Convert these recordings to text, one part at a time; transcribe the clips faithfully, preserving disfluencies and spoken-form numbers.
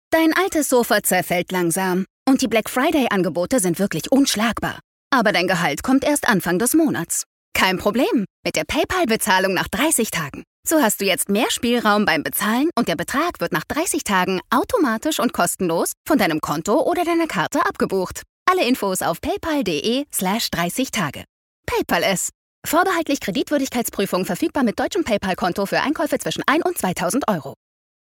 Dein altes Sofa zerfällt langsam und die Black Friday-Angebote sind wirklich unschlagbar. Aber dein Gehalt kommt erst Anfang des Monats. Kein Problem mit der PayPal-Bezahlung nach dreißig Tagen. So hast du jetzt mehr Spielraum beim Bezahlen und der Betrag wird nach dreißig Tagen automatisch und kostenlos von deinem Konto oder deiner Karte abgebucht. Alle Infos auf paypal.de slash 30 Tage. PayPal es. Vorbehaltlich Kreditwürdigkeitsprüfung verfügbar mit deutschem PayPal-Konto für Einkäufe zwischen ein und zweitausend Euro.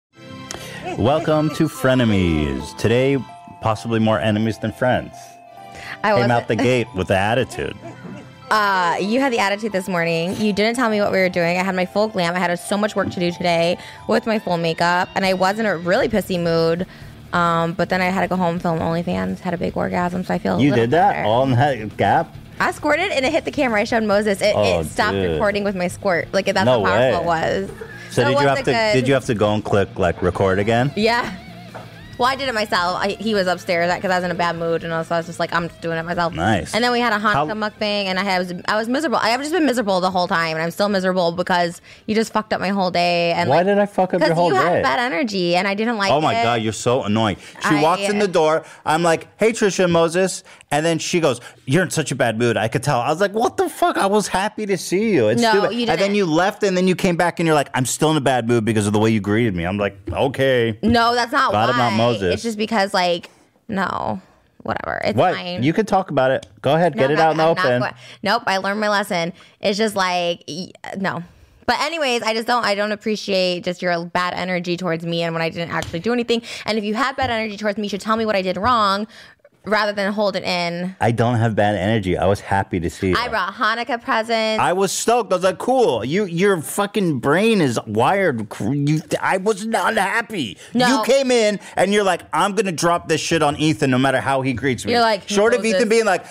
Welcome to Frenemies. Today, possibly more enemies than friends. I Came out the gate with the attitude. Uh, you had the attitude this morning. You didn't tell me what we were doing. I had my full glam. I had so much work to do today with my full makeup, and I was in a really pissy mood. Um, but then I had to go home, film OnlyFans, had a big orgasm, so I feel a You little did that? better. All in that gap? I squirted, and it hit the camera. I showed Moses. It, Oh, it stopped dude. recording with my squirt. Like, that's No how powerful way. it was. So, it did you have wasn't to good. did you have to go and click like record again? Yeah. Well, I did it myself. I, he was upstairs because I was in a bad mood, and so I was just like, I'm just doing it myself. Nice. And then we had a Hanukkah How- mukbang, and I had, was I was miserable. I have just been miserable the whole time, and I'm still miserable because you just fucked up my whole day. And Why like, did I fuck up your whole you day? had bad energy, and I didn't like it. Oh my God, you're so annoying. She I- walks in the door. I'm like, hey, Trisha and Moses. And then she goes, you're in such a bad mood. I could tell. I was like, what the fuck? I was happy to see you. It's No, stupid. you And then didn't. you left and then you came back and you're like, I'm still in a bad mood because of the way you greeted me. I'm like, okay. No, that's not Glad why. I'm not Moses. It's just because, like, no, whatever. It's What? fine. You could talk about it. Go ahead. No, Get it no, out in the I'm not open. going- nope, I learned my lesson. It's just like, y- no. But anyways, I just don't, I don't appreciate just your bad energy towards me and when I didn't actually do anything. And if you had bad energy towards me, you should tell me what I did wrong rather than hold it in. I don't have bad energy. I was happy to see you. I brought Hanukkah presents. I was stoked. I was like, cool. You, your fucking brain is wired. cr- You, I was not happy. No. You came in and you're like, I'm going to drop this shit on Ethan no matter how he greets me. You're like, short of Moses. Ethan being like,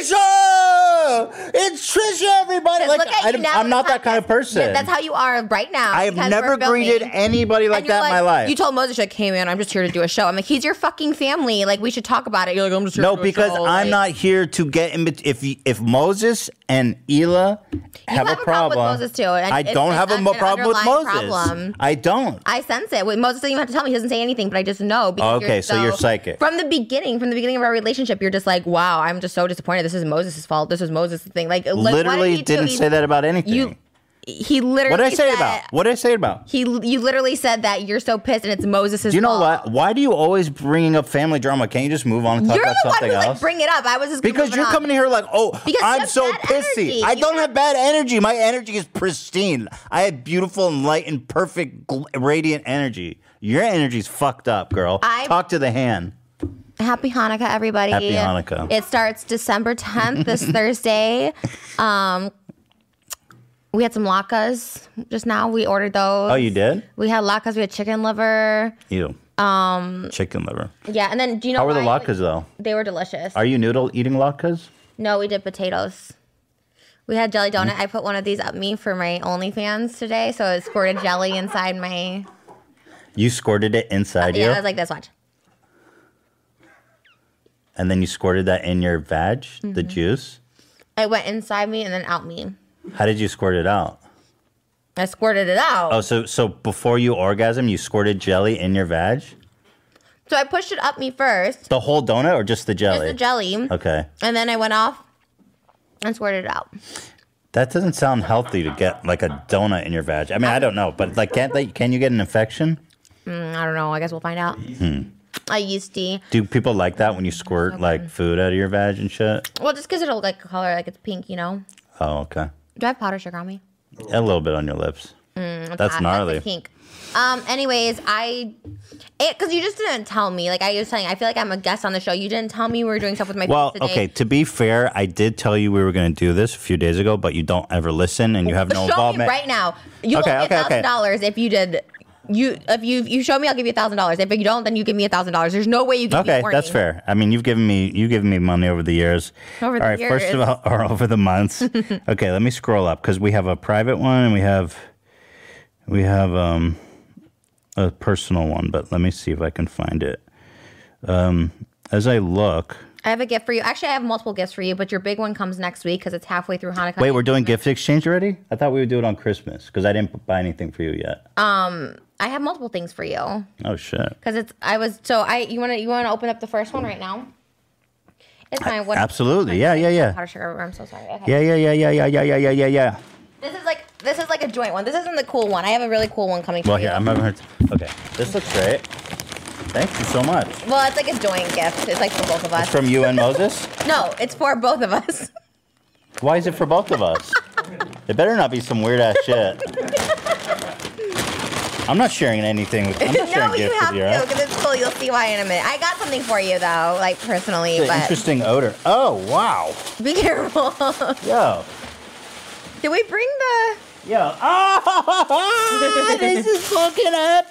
Trisha! It's Trisha, everybody. Like, Look at I, you now I'm in not the that kind of podcast. person. Yeah, that's how you are right now. I have because never we're filming. greeted anybody like And you're that in my life. You told Moses, like, hey man, I'm just here to do a show. I'm like, he's your fucking family. Like, we should talk about it. You're like, I'm just here No, to do a because show. I'm Like, not here to get in. bet- If if Moses and Ela have, have a a problem with problem, Moses, too, and I it's don't an have a un- mo- an problem with underlying Moses. problem. I don't. I sense it. With Moses doesn't even have to tell me. He doesn't say anything, but I just know. Because Okay, so you're psychic. From the beginning, from the beginning of our relationship, you're just like, wow, I'm just so disappointed. This is Moses' fault. This is Moses' thing. Like, like, what Literally did he do? didn't He- say that about anything. You, he literally. What did I say said, about? What did I say about? He, you literally said that you're so pissed and it's Moses' fault. Do you know what? Why do you always bringing up family drama? Can't you just move on and talk You're about the one something who like else? bring it up. I was just Because moving you're on. coming here like, oh, Because you I'm have so bad pissy. energy. I You don't have- have bad energy. My energy is pristine. I have beautiful, enlightened, perfect, gl- radiant energy. Your energy's fucked up, girl. I- Talk to the hand. Happy Hanukkah, everybody. Happy Hanukkah. It starts December tenth, this Thursday. Um, we had some latkes just now. We ordered those. Oh, you did? We had latkes. We had chicken liver. Ew. Um, Chicken liver. Yeah, and then do you know How were the why? latkes, though? They were delicious. Are you noodle eating latkes? No, we did potatoes. We had jelly donut. I put one of these up me for my OnlyFans today, so it squirted jelly inside my. You squirted it inside Yeah, you? I was like this. Watch. And then you squirted that in your vag, Mm-hmm. the juice? It went inside me and then out me. How did you squirt it out? I squirted it out. Oh, so so before you orgasm, you squirted jelly in your vag? So I pushed it up me first, The whole donut or just the jelly? just the jelly, Okay. and then I went off and squirted it out. That doesn't sound healthy to get like a donut in your vag. I mean, I don't know, but like, can't they? Can you get an infection? Mm, I don't know. I guess we'll find out. Hmm. I used to. Do people like that when you squirt like food out of your vag and shit? Well, just because it'll look like a color, like it's pink, you know. Oh, okay. Do I have powder sugar on me? A little bit on your lips. Mm, That's ah, gnarly. That's pink. Um. Anyways, I, it because you just didn't tell me. Like I was saying, I feel like I'm a guest on the show. You didn't tell me we were doing stuff with my Well, friends okay. today. To be fair, I did tell you we were going to do this a few days ago, but you don't ever listen and you have no Show involvement. me right now. You Okay, owe me a okay, okay. thousand dollars if you did. You if you you show me, I'll give you a thousand dollars. If you don't, then you give me a thousand dollars. There's no way you give me Okay, warning. that's fair. I mean, you've given me you've given me money over the years. Over the all right, first of years. all, or over the months. Okay, let me scroll up because we have a private one and we have we have um a personal one. But let me see if I can find it. Um, as I look, I have a gift for you. Actually, I have multiple gifts for you, but your big one comes next week because it's halfway through Hanukkah. wait, we're doing gift exchange already? I thought we would do it on Christmas because I didn't buy anything for you yet. Um, I have multiple things for you. Oh shit. Because it's I was so I you want to you want to open up the first one right now? It's fine. What, Absolutely. Yeah, yeah, yeah. Powdered sugar. I'm so sorry. Okay. Yeah, yeah, yeah, yeah, yeah, yeah, yeah, yeah, yeah, yeah. This is like this is like a joint one. This isn't the cool one. I have a really cool one coming. Well, for here you. I'm having her. T- okay, this looks great. Thank you so much. Well, it's like a joint gift. It's like for both of us. It's from you and Moses. No, it's for both of us. Why is it for both of us? It better not be some weird ass shit. I'm not sharing anything with. I'm not sharing No, you gifts have with you. to Right? because it's cool. You'll see why in a minute. I got something for you though, like personally, It's an but interesting odor. Oh wow. be careful. Yo. Did we bring the? Yo. Oh, this is fucking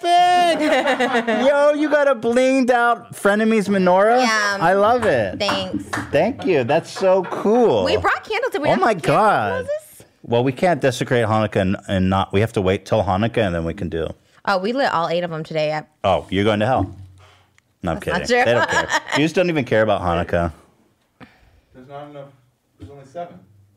epic. Yo, you got a blinged out Frenemies menorah? Yeah. I love it. Thanks. Thank you. That's so cool. We brought candles. Did we? Oh have my candles, God. Moses? Well, we can't desecrate Hanukkah and, and not. We have to wait till Hanukkah and then we can do. Oh, we lit all eight of them today. At, Oh, you're going to hell? No, I'm That's kidding. not true. They don't care. You just don't even care about Hanukkah. There's not enough. There's only seven.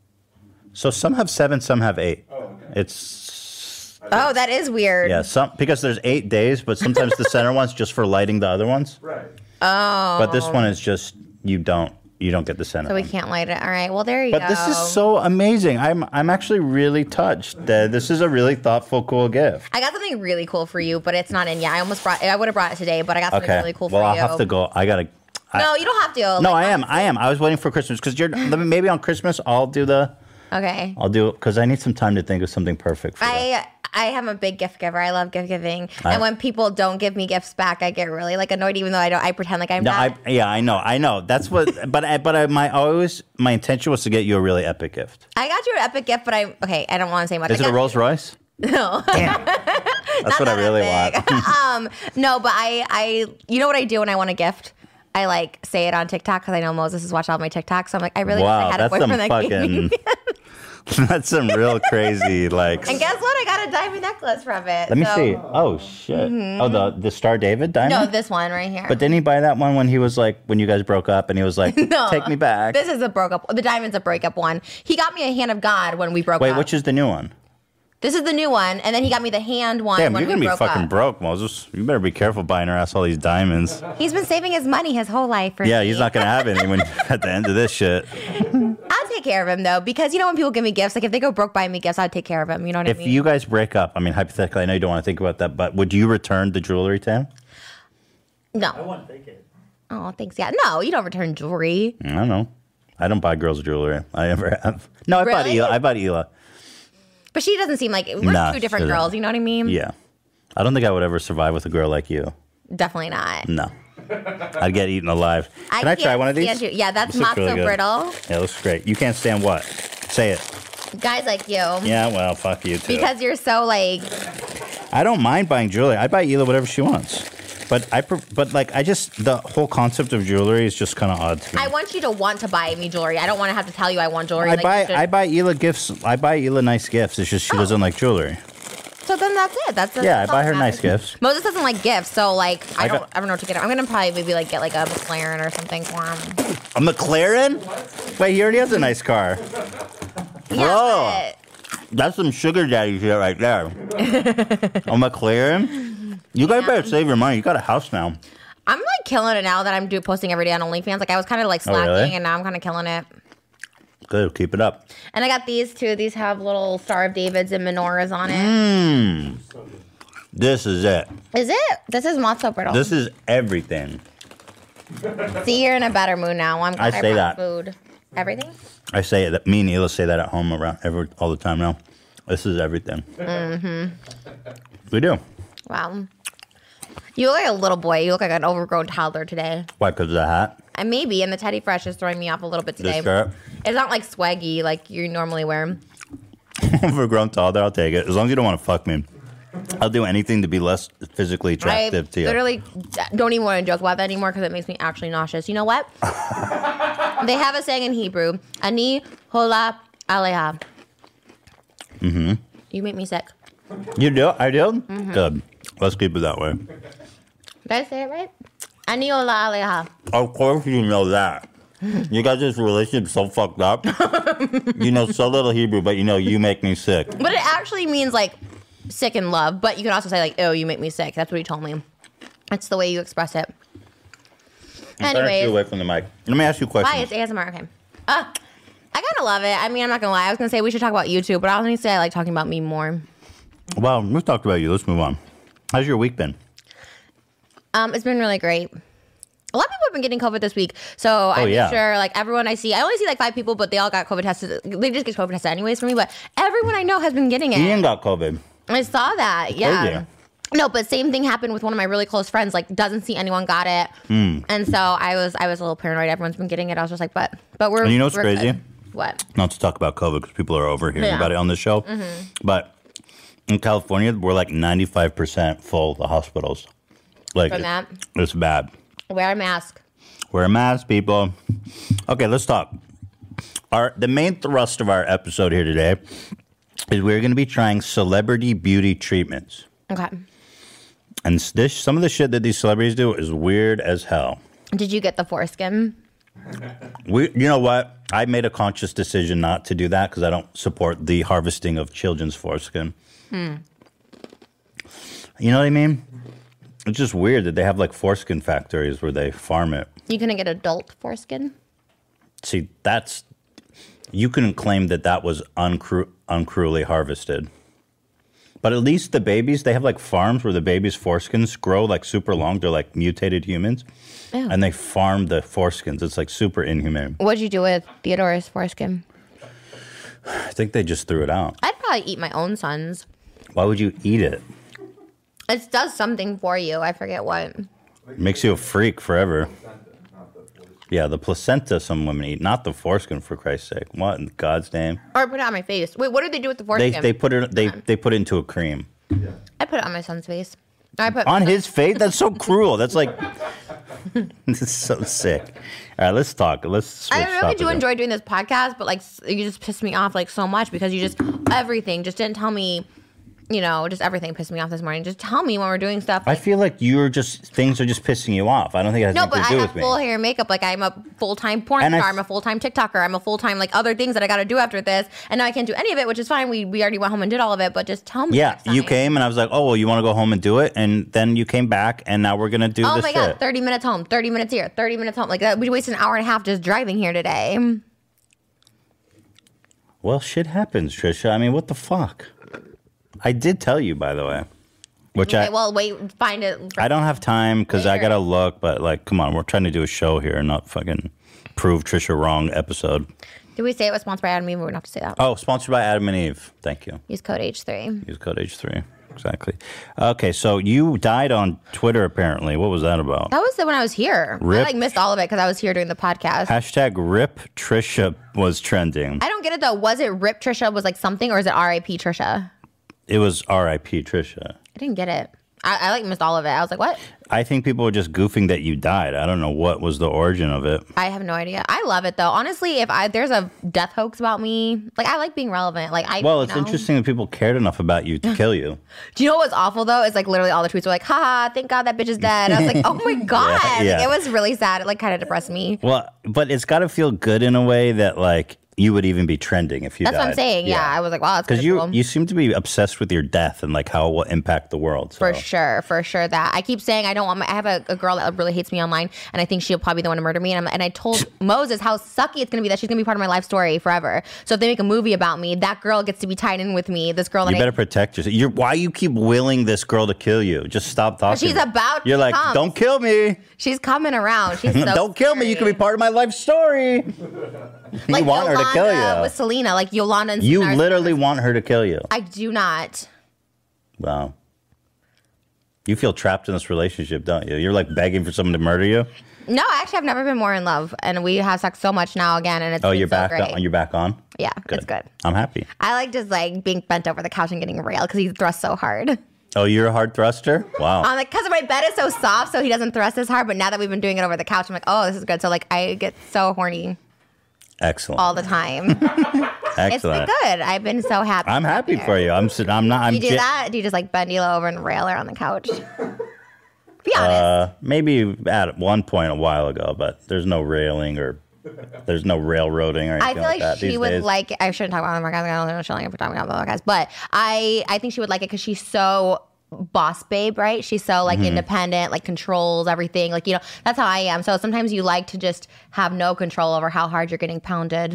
So some have seven, some have eight. Oh, okay. It's oh, that is weird. yeah, some because there's eight days, but sometimes the center one's just for lighting the other ones. Right. Oh. But this one is just you don't you don't get the center. So we one. can't light it. All right. Well, there you But go. this is so amazing. I'm I'm actually really touched. That this is a really thoughtful, cool gift. I got something really cool for you, but it's not in yet. I almost brought. I would have brought it today, but I got something Okay. really cool well, for I'll you. have to go. I gotta. I, No, you don't have to. No, Like, I am. I am. I was waiting for Christmas because you're. Maybe on Christmas I'll do the. Okay. I'll do it because I need some time to think of something perfect for you. I I am a big gift giver. I love gift giving, I- and when people don't give me gifts back, I get really like annoyed. Even though I don't, I pretend like I'm No, not. I, yeah, I know, I know. That's what, but I, but I, my always my intention was to get you a really epic gift. I got you an epic gift, but I okay. I don't want to say much. Is I it a got Rolls Royce? No. Damn, that's what I that really epic. want. um, no, but I, I, you know what I do when I want a gift? I like say it on TikTok because I know Moses has watched all my TikToks. So I'm like, I really wish I Wow, had a that's some boyfriend that gave me. fucking. That's some real crazy like. And guess what? I got a diamond necklace from it. Let me so- see. Oh shit. Oh, the the Star David diamond. No, this one right here. But didn't he buy that one when he was like when you guys broke up and he was like, No. take me back? This is a broke up. The diamond's a breakup one. He got me a hand of God when we broke Wait, up. which is the new one? This is the new one, and then he got me the hand one Damn, when you're gonna we be broke fucking up. broke, Moses. You better be careful buying her ass all these diamonds. He's been saving his money his whole life for Yeah, me. he's not gonna have any when at the end of this shit. I'll take care of him though, because you know when people give me gifts, like if they go broke buying me gifts, I'd take care of him. You know what If I mean? you guys break up, I mean hypothetically, I know you don't want to think about that, but would you return the jewelry to him? no. want to take it. Oh, thanks. Yeah. No, you don't return jewelry. I don't know. I don't buy girls jewelry. I never have. No, I bought Really? Ela. I bought Ela. But she doesn't seem like we're Nah, two different she doesn't. girls. You know what I mean? Yeah. I don't think I would ever survive with a girl like you. Definitely not. No. I'd get eaten alive. Can I, try can't one of these? stand you. Yeah, that's This looks matzo really good. brittle. Yeah, it looks great. You can't stand what? Say it. Guys like you. Yeah, well, fuck you too. Because you're so like, I don't mind buying jewelry. I buy Ela whatever she wants. But I, pre- but like, I just the whole concept of jewelry is just kind of odd to me. I want you to want to buy me jewelry. I don't want to have to tell you I want jewelry. I like, buy you should- I buy Ela gifts. I buy Ela nice gifts. It's just she doesn't like jewelry. So then that's it. That's Yeah, I that's buy all her that nice matters. gifts. Moses doesn't like gifts, so like I, I don't got- I don't know what to get him. I'm gonna probably maybe like get like a McLaren or something for him. A McLaren? Wait, he already has a nice car. Yeah, Bro. That's some sugar daddy shit right there. A McLaren? You guys better save your money. You got a house now. but I'm like killing it now that I'm do posting every day on OnlyFans. Like I was kind of like Oh, slacking, really? and now I'm kind of killing it. Good, keep it up. And I got these too. These have little Star of Davids and menorahs on it. Mmm. This is it. Is it? This is matzo brittle. This is everything. See, you're in a better mood now. I'm glad I I, say brought that. food. Everything? I say it. Me and Ela say that at home around every, all the time now. This is everything. Mm-hmm. We do. Wow. You look like a little boy. You look like an overgrown toddler today. Why? Because of the hat? And maybe, and the Teddy Fresh is throwing me off a little bit today. The skirt? It's not like swaggy like you normally wear. Overgrown toddler, I'll take it. As long as you don't want to fuck me. I'll do anything to be less physically attractive I to you. literally don't even want to joke about that anymore because it makes me actually nauseous. You know what? They have a saying in Hebrew, Ani hola aleha. Mm-hmm. You make me sick. You do? I do? Mm-hmm. Good. Let's keep it that way. Did I say it right? Ani hola aleha. Of course you know that. You guys' this relationship so fucked up. You know so little Hebrew, but you know you make me sick. But it actually means like sick in love, but you can also say like, "Oh, you make me sick." That's what he told me. That's the way you express it. Anyways, away from the mic. Let me ask you a question. Why? It's A S M R. Okay. Uh, I kind of love it. I mean, I'm not gonna lie. I was gonna say we should talk about you too, but I was gonna say I like talking about me more. Well, we've talked about you. Let's move on. How's your week been? Um, it's been really great. A lot of people have been getting COVID this week, so I'm oh, yeah. sure like everyone I see, I only see like five people, but they all got COVID tested. They just get COVID tested anyways for me, but everyone I know has been getting it. Ian got COVID. I saw that. Yeah. Crazy. No, but same thing happened with one of my really close friends. Like, doesn't see anyone got it, mm. and so I was I was a little paranoid. Everyone's been getting it. I was just like, but but we're. And you know what's we're crazy? Good. What? Not to talk about COVID because people are overhearing yeah. about it on the show, mm-hmm. but in California we're like ninety-five percent full. The hospitals, like From that? It's bad. Wear a mask. Wear a mask, people. Okay, let's talk. Our the main thrust of our episode here today is we're going to be trying celebrity beauty treatments. Okay. And this, some of the shit that these celebrities do is weird as hell. Did you get the foreskin? We, you know what? I made a conscious decision not to do that because I don't support the harvesting of children's foreskin. Hmm. You know what I mean? It's just weird that they have like foreskin factories where they farm it. You couldn't get adult foreskin? See, that's... You couldn't claim that that was uncru- uncruelly harvested. But at least the babies, they have like farms where the babies' foreskins grow like super long. They're like mutated humans. Ew. And they farm the foreskins. It's like super inhumane. What'd you do with Theodore's foreskin? I think they just threw it out. I'd probably eat my own son's. Why would you eat it? It does something for you. I forget what. It makes you a freak forever. Yeah, the placenta some women eat, not the foreskin, for Christ's sake. What in God's name? Or put it on my face. Wait, what did they do with the foreskin? They they put it they they put it into a cream. Yeah. I put it on my son's face. I put on his face? That's so cruel. That's like this is so sick. All right, let's talk. Let's switch I really do enjoy doing this podcast, but like you just pissed me off like so much because you just everything just didn't tell me. You know, just everything pissed me off this morning. Just tell me when we're doing stuff. Like, I feel like you're just, things are just pissing you off. I don't think it has no, anything to do do with with me. No, but I have full hair and makeup. Like, I'm a full-time porn and star. I, I'm a full-time TikToker. I'm a full-time, like, other things that I got to do after this. And now I can't do any of it, which is fine. We we already went home and did all of it, but just tell me. Yeah, you came and I was like, oh, well, you want to go home and do it? And then you came back and now we're going to do oh this my shit. God, thirty minutes home, thirty minutes here, thirty minutes home. Like, that, we wasted an hour and a half just driving here today. Well, shit happens, Trisha. I mean, what the fuck? I did tell you, by the way. Which okay, I well, wait, find it. I don't have time because I gotta look. But like, come on, we're trying to do a show here, not fucking prove Trisha wrong episode. Did we say it was sponsored by Adam and Eve? We wouldn't have to say that. Oh, sponsored by Adam and Eve. Thank you. Use code H three. Use code H three. Exactly. Okay, so you died on Twitter. Apparently, what was that about? That was when I was here. Rip. I like missed all of it because I was here doing the podcast. Hashtag Rip Trisha was trending. I don't get it though. Was it Rip Trisha was like something, or is it R I P Trisha? It was R I P Trisha. I didn't get it. I, I like missed all of it. I was like, what? I think people were just goofing that you died. I don't know what was the origin of it. I have no idea. I love it though. Honestly, if I there's a death hoax about me, like I like being relevant. Like I. Well, it's you know. interesting that people cared enough about you to kill you. Do you know what's awful though? It's like literally all the tweets were like, haha, thank God that bitch is dead. I was like, oh my God. yeah, yeah. Like, it was really sad. It like kind of depressed me. Well, but it's got to feel good in a way that like you would even be trending if you That's died. what I'm saying. Yeah, yeah I was like, wow, that's because you cool. you seem to be obsessed with your death and like how it will impact the world. So. For sure, for sure. That I keep saying I don't want my. I have a, a girl that really hates me online, and I think she'll probably be the one to murder me. And I'm, and I told Moses how sucky it's gonna be that she's gonna be part of my life story forever. So if they make a movie about me, that girl gets to be tied in with me. This girl. That you I, better protect yourself. You're, why you keep willing this girl to kill you? Just stop talking. She's about. You're like, come. don't kill me. She's coming around. She's so don't kill me. You can be part of my life story. Like you want Yolanda her to kill you with Selena, like Yolanda. And you Selena literally want her to kill you. I do not. Wow. You feel trapped in this relationship, don't you? You're like begging for someone to murder you. No, actually, I've never been more in love, and we have sex so much now again, and it's oh, been you're so back great. on. You're back on. Yeah, good. It's good. I'm happy. I like just like being bent over the couch and getting railed because he thrusts so hard. Oh, you're a hard thruster? Wow. I'm like, because my bed is so soft, so he doesn't thrust as hard. But now that we've been doing it over the couch, I'm like, oh, this is good. So like, I get so horny. Excellent. All the time. Excellent. It's been good. I've been so happy. I'm happy for you. I'm. I'm not. I'm. Do you do j- that? Do you just like bend you over and rail her on the couch? Be honest. Uh, maybe at one point a while ago, but there's no railing or There's no railroading or anything I feel like, like, that she these would days. like. I shouldn't talk about the podcast. I don't know shilling for talking about the podcast, but I I think she would like it because she's so boss babe, right? She's so like Mm-hmm. independent, like controls everything. Like you know, that's how I am. So sometimes you like to just have no control over how hard you're getting pounded.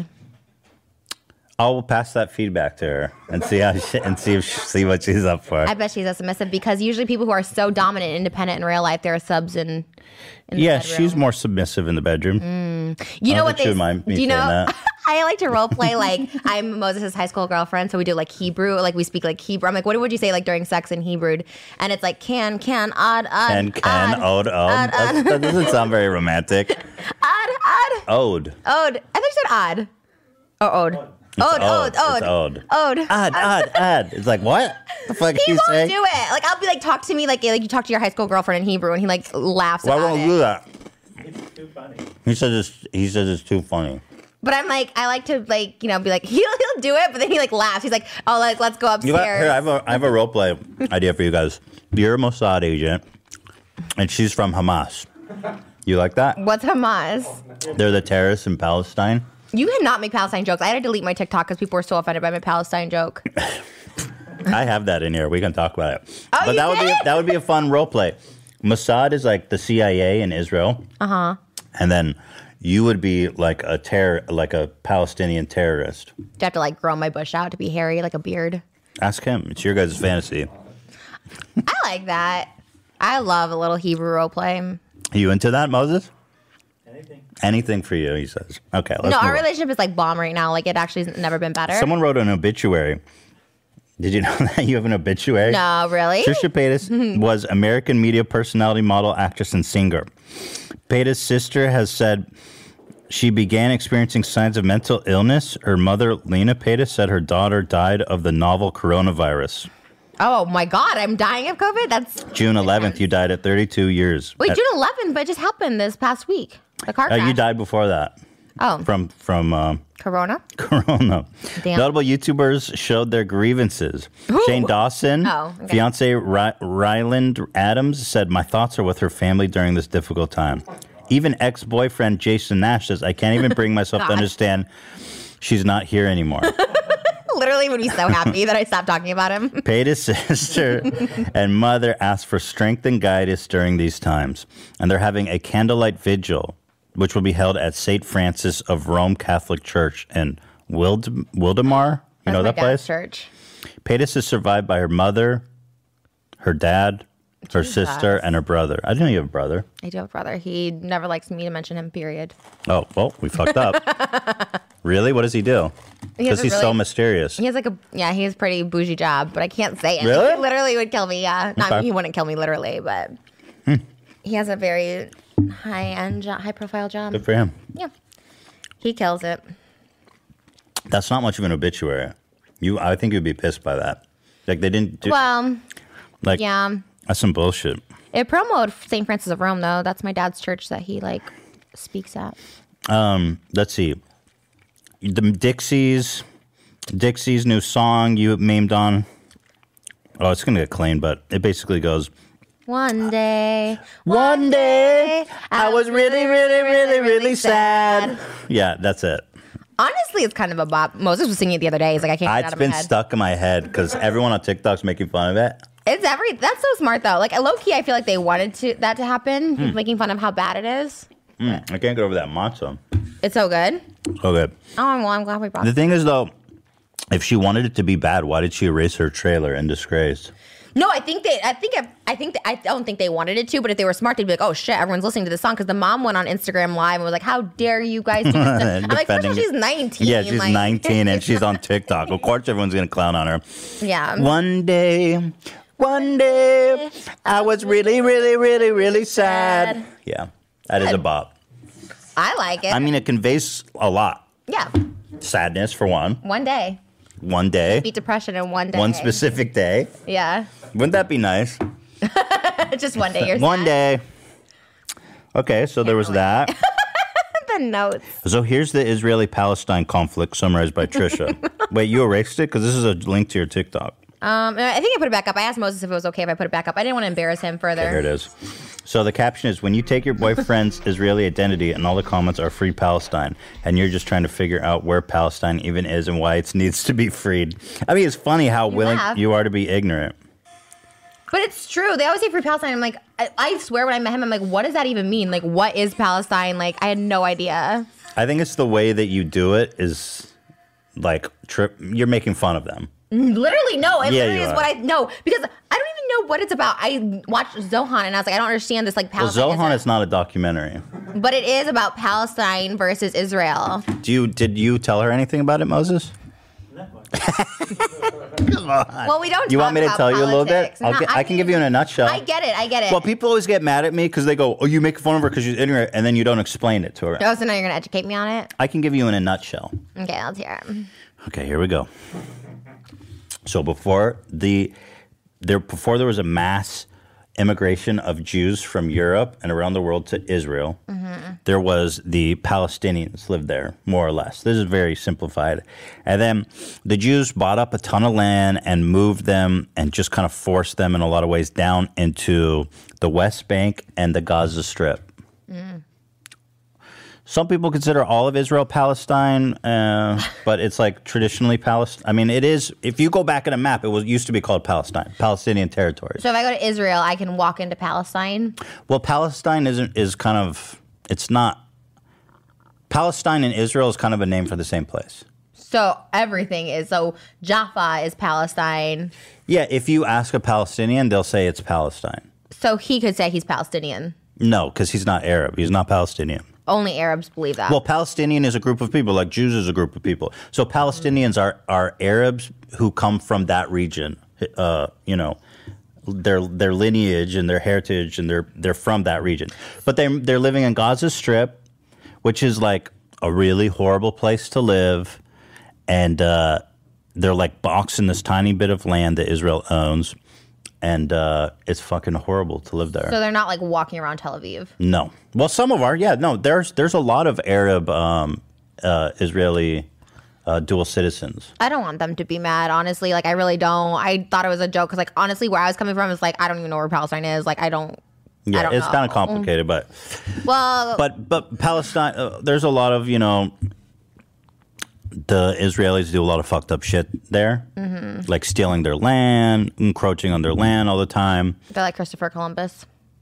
I'll pass that feedback to her and see how she, and see if she, see what she's up for. I bet she's a submissive because usually people who are so dominant and independent in real life, they're subs in. in the Yeah, bedroom. she's more submissive in the bedroom. Mm. You know I what think she they would mind me do? You saying know, that. I like to role play like I'm Moses' high school girlfriend, so we do like Hebrew, like we speak like Hebrew. I'm like, what would you say like during sex in Hebrew? And it's like can, can, odd, odd, And can, ode, ode. odd, That's- That doesn't sound very romantic. odd, odd, Ode. ode. I think you said odd or ode. It's Ode, ode, It's ode, ode. ode. Odd, odd, odd. It's like, what the fuck He are you won't saying? do it. Like I'll be like, talk to me like like you talk to your high school girlfriend in Hebrew, and he like laughs Why about won't it. you do that? It's too funny. He says it's he says it's too funny. But I'm like, I like to like you know be like he'll he'll do it, but then he like laughs. He's like, oh like let's go You upstairs. got, here, I have a I have a role play idea for you guys. You're a Mossad agent, and she's from Hamas. You like that? What's Hamas? They're the terrorists in Palestine. You cannot make Palestine jokes. I had to delete my TikTok because people were so offended by my Palestine joke. I have that in here. We can talk about it. Oh, but you that would be did? that would be a fun role play. Mossad is like the C I A in Israel. Uh huh. And then you would be like a terror, like a Palestinian terrorist. Do I have to like grow my bush out to be hairy like a beard? Ask him. It's your guys' fantasy. I like that. I love a little Hebrew role play. Are you into that, Moses? Anything. Anything for you, he says. Okay, let's No, move our on. relationship is like bomb right now. Like it actually has never been better. Someone wrote an obituary. Did you know that you have an obituary? No, really? Trisha Paytas was American media personality, model, actress, and singer. Paytas' sister has said she began experiencing signs of mental illness. Her mother, Lena Paytas, said her daughter died of the novel coronavirus. Oh my God, I'm dying of COVID. That's June eleventh, you died at thirty-two years. wait, At- June eleventh, but it just happened this past week. The car Uh, crash. you died before that Oh, from from uh, Corona. Corona. Damn. Notable YouTubers showed their grievances. Who? Shane Dawson, Oh, okay. fiance Ry- Ryland Adams, said, "My thoughts are with her family during this difficult time." Even ex-boyfriend Jason Nash says, "I can't even bring myself to God. understand she's not here anymore." Literally would be so happy that I stopped talking about him. Paytas' sister and mother asked for strength and guidance during these times, and they're having a candlelight vigil, which will be held at Saint Francis of Rome Catholic Church in Wild- Wildemar. You know That's that my dad's place? Church. Paytas is survived by her mother, her dad, her Jesus. sister, and her brother. I didn't know you have a brother. I do have a brother. He never likes me to mention him. Period. Oh, well, we fucked up. Really? What does he do? He has Because a he's so really- mysterious. He has like a yeah. He has a pretty bougie job, but I can't say it. Really? He literally would kill me. Yeah, not Okay. he wouldn't kill me literally, but he has a very high end, jo- high profile job. Good for him. Yeah, he kills it. That's not much of an obituary. You, I think you'd be pissed by that. Like they didn't do. Well, like yeah. that's some bullshit. It promoted Saint Francis of Rome though. That's my dad's church that he like speaks at. Um, let's see. The Dixies, Dixie's new song you memed on. Oh, it's gonna get claimed, but it basically goes. One day, One day, I was really, really, really, really sad. Yeah, that's it. honestly, it's kind of a bop. Moses was singing it the other day. He's like, I can't get it It's out of been my head. stuck in my head because everyone on TikTok's making fun of it. It's every. That's so smart though. Like low key, I feel like they wanted to that to happen, Hmm. making fun of how bad it is. Mm, I can't get over that matzo. It's so good. So good. Oh, well, I'm glad we brought The it. thing is, though, if she wanted it to be bad, why did she erase her trailer in disgrace? No, I think they. I think. I think. I don't think they wanted it to. But if they were smart, they'd be like, "Oh shit, everyone's listening to this song." Because the mom went on Instagram Live and was like, "How dare you guys do this?" I'm like, first of all, Defending she's it. nineteen. Yeah, she's like, nineteen and she's on TikTok. Of course, everyone's gonna clown on her. Yeah. One day, one day, I was really, really, really, really sad. Yeah, that is a bop. I like it. I mean, it conveys a lot. yeah. Sadness, for one. One day, One day. beat depression in one day. One specific day. Yeah. Wouldn't that be nice? Just one day. You're One sad. day. Okay, so there was that. The notes. So here's the Israeli-Palestine conflict summarized by Trisha. Wait, you erased it? Because this is a link to your TikTok. Um, I think I put it back up. I asked Moses if it was okay if I put it back up. I didn't want to embarrass him further. Okay, here it is. So the caption is, when you take your boyfriend's Israeli identity and all the comments are free Palestine, and you're just trying to figure out where Palestine even is and why it needs to be freed. I mean, it's funny how You willing laugh. you are to be ignorant. But it's true. They always say free Palestine. I'm like, I, I swear when I met him, I'm like, what does that even mean? Like, what is Palestine? Like, I had no idea. I think it's the way that you do it is like, trip. You're making fun of them. Literally, no. It Yeah, literally you is are. what I know. Because I don't even know what it's about. I watched Zohan and I was like, I don't understand this, like, Well, Palestine. Zohan is not a documentary. But it is about Palestine versus Israel. Do you did you tell her anything about it, Moses? Not much. Come on. Well, we don't You talk want me to about tell you a little bit? politics. I'll No, get, I, can give you in a nutshell. I get it. I get it. Well, people always get mad at me because they go, "Oh, you make fun of her because she's ignorant," and then you don't explain it to her. Oh, so now you're going to educate me on it? I can give you in a nutshell. Okay, let's hear it. Okay, here we go. So before the there before there was a mass immigration of Jews from Europe and around the world to Israel, Mm-hmm. there was the Palestinians lived there, more or less. This is very simplified. And then the Jews bought up a ton of land and moved them and just kind of forced them in a lot of ways down into the West Bank and the Gaza Strip. Mm. Some people consider all of Israel Palestine, uh, but it's like traditionally Palestine. I mean, it is. If you go back in a map, it was used to be called Palestine, Palestinian territories. So if I go to Israel, I can walk into Palestine? Well, Palestine isn't is kind of. It's not. Palestine and Israel is kind of a name for the same place. So everything is. So Jaffa is Palestine. Yeah, if you ask a Palestinian, they'll say it's Palestine. So he could say he's Palestinian. No, because he's not Arab. He's not Palestinian. Only Arabs believe that. Well, Palestinian is a group of people, like Jews is a group of people. So Palestinians are, are Arabs who come from that region. Uh, you know, their their lineage and their heritage, and they're they're from that region. But they they're living in Gaza Strip, which is like a really horrible place to live, and uh, they're like boxed in this tiny bit of land that Israel owns, and uh, it's fucking horrible to live there. so they're not like walking around Tel Aviv. No. Well, some of our, yeah, no, there's there's a lot of Arab um, uh, Israeli uh, dual citizens. I don't want them to be mad, honestly. Like, I really don't. I thought it was a joke because, like, honestly, where I was coming from is like, I don't even know where Palestine is. Like, I don't. Yeah, I don't it's know. kind of complicated, but Well, but but Palestine, uh, there's a lot of, you know, the Israelis do a lot of fucked up shit there, Mm-hmm. like stealing their land, encroaching on their land all the time. they're like Christopher Columbus.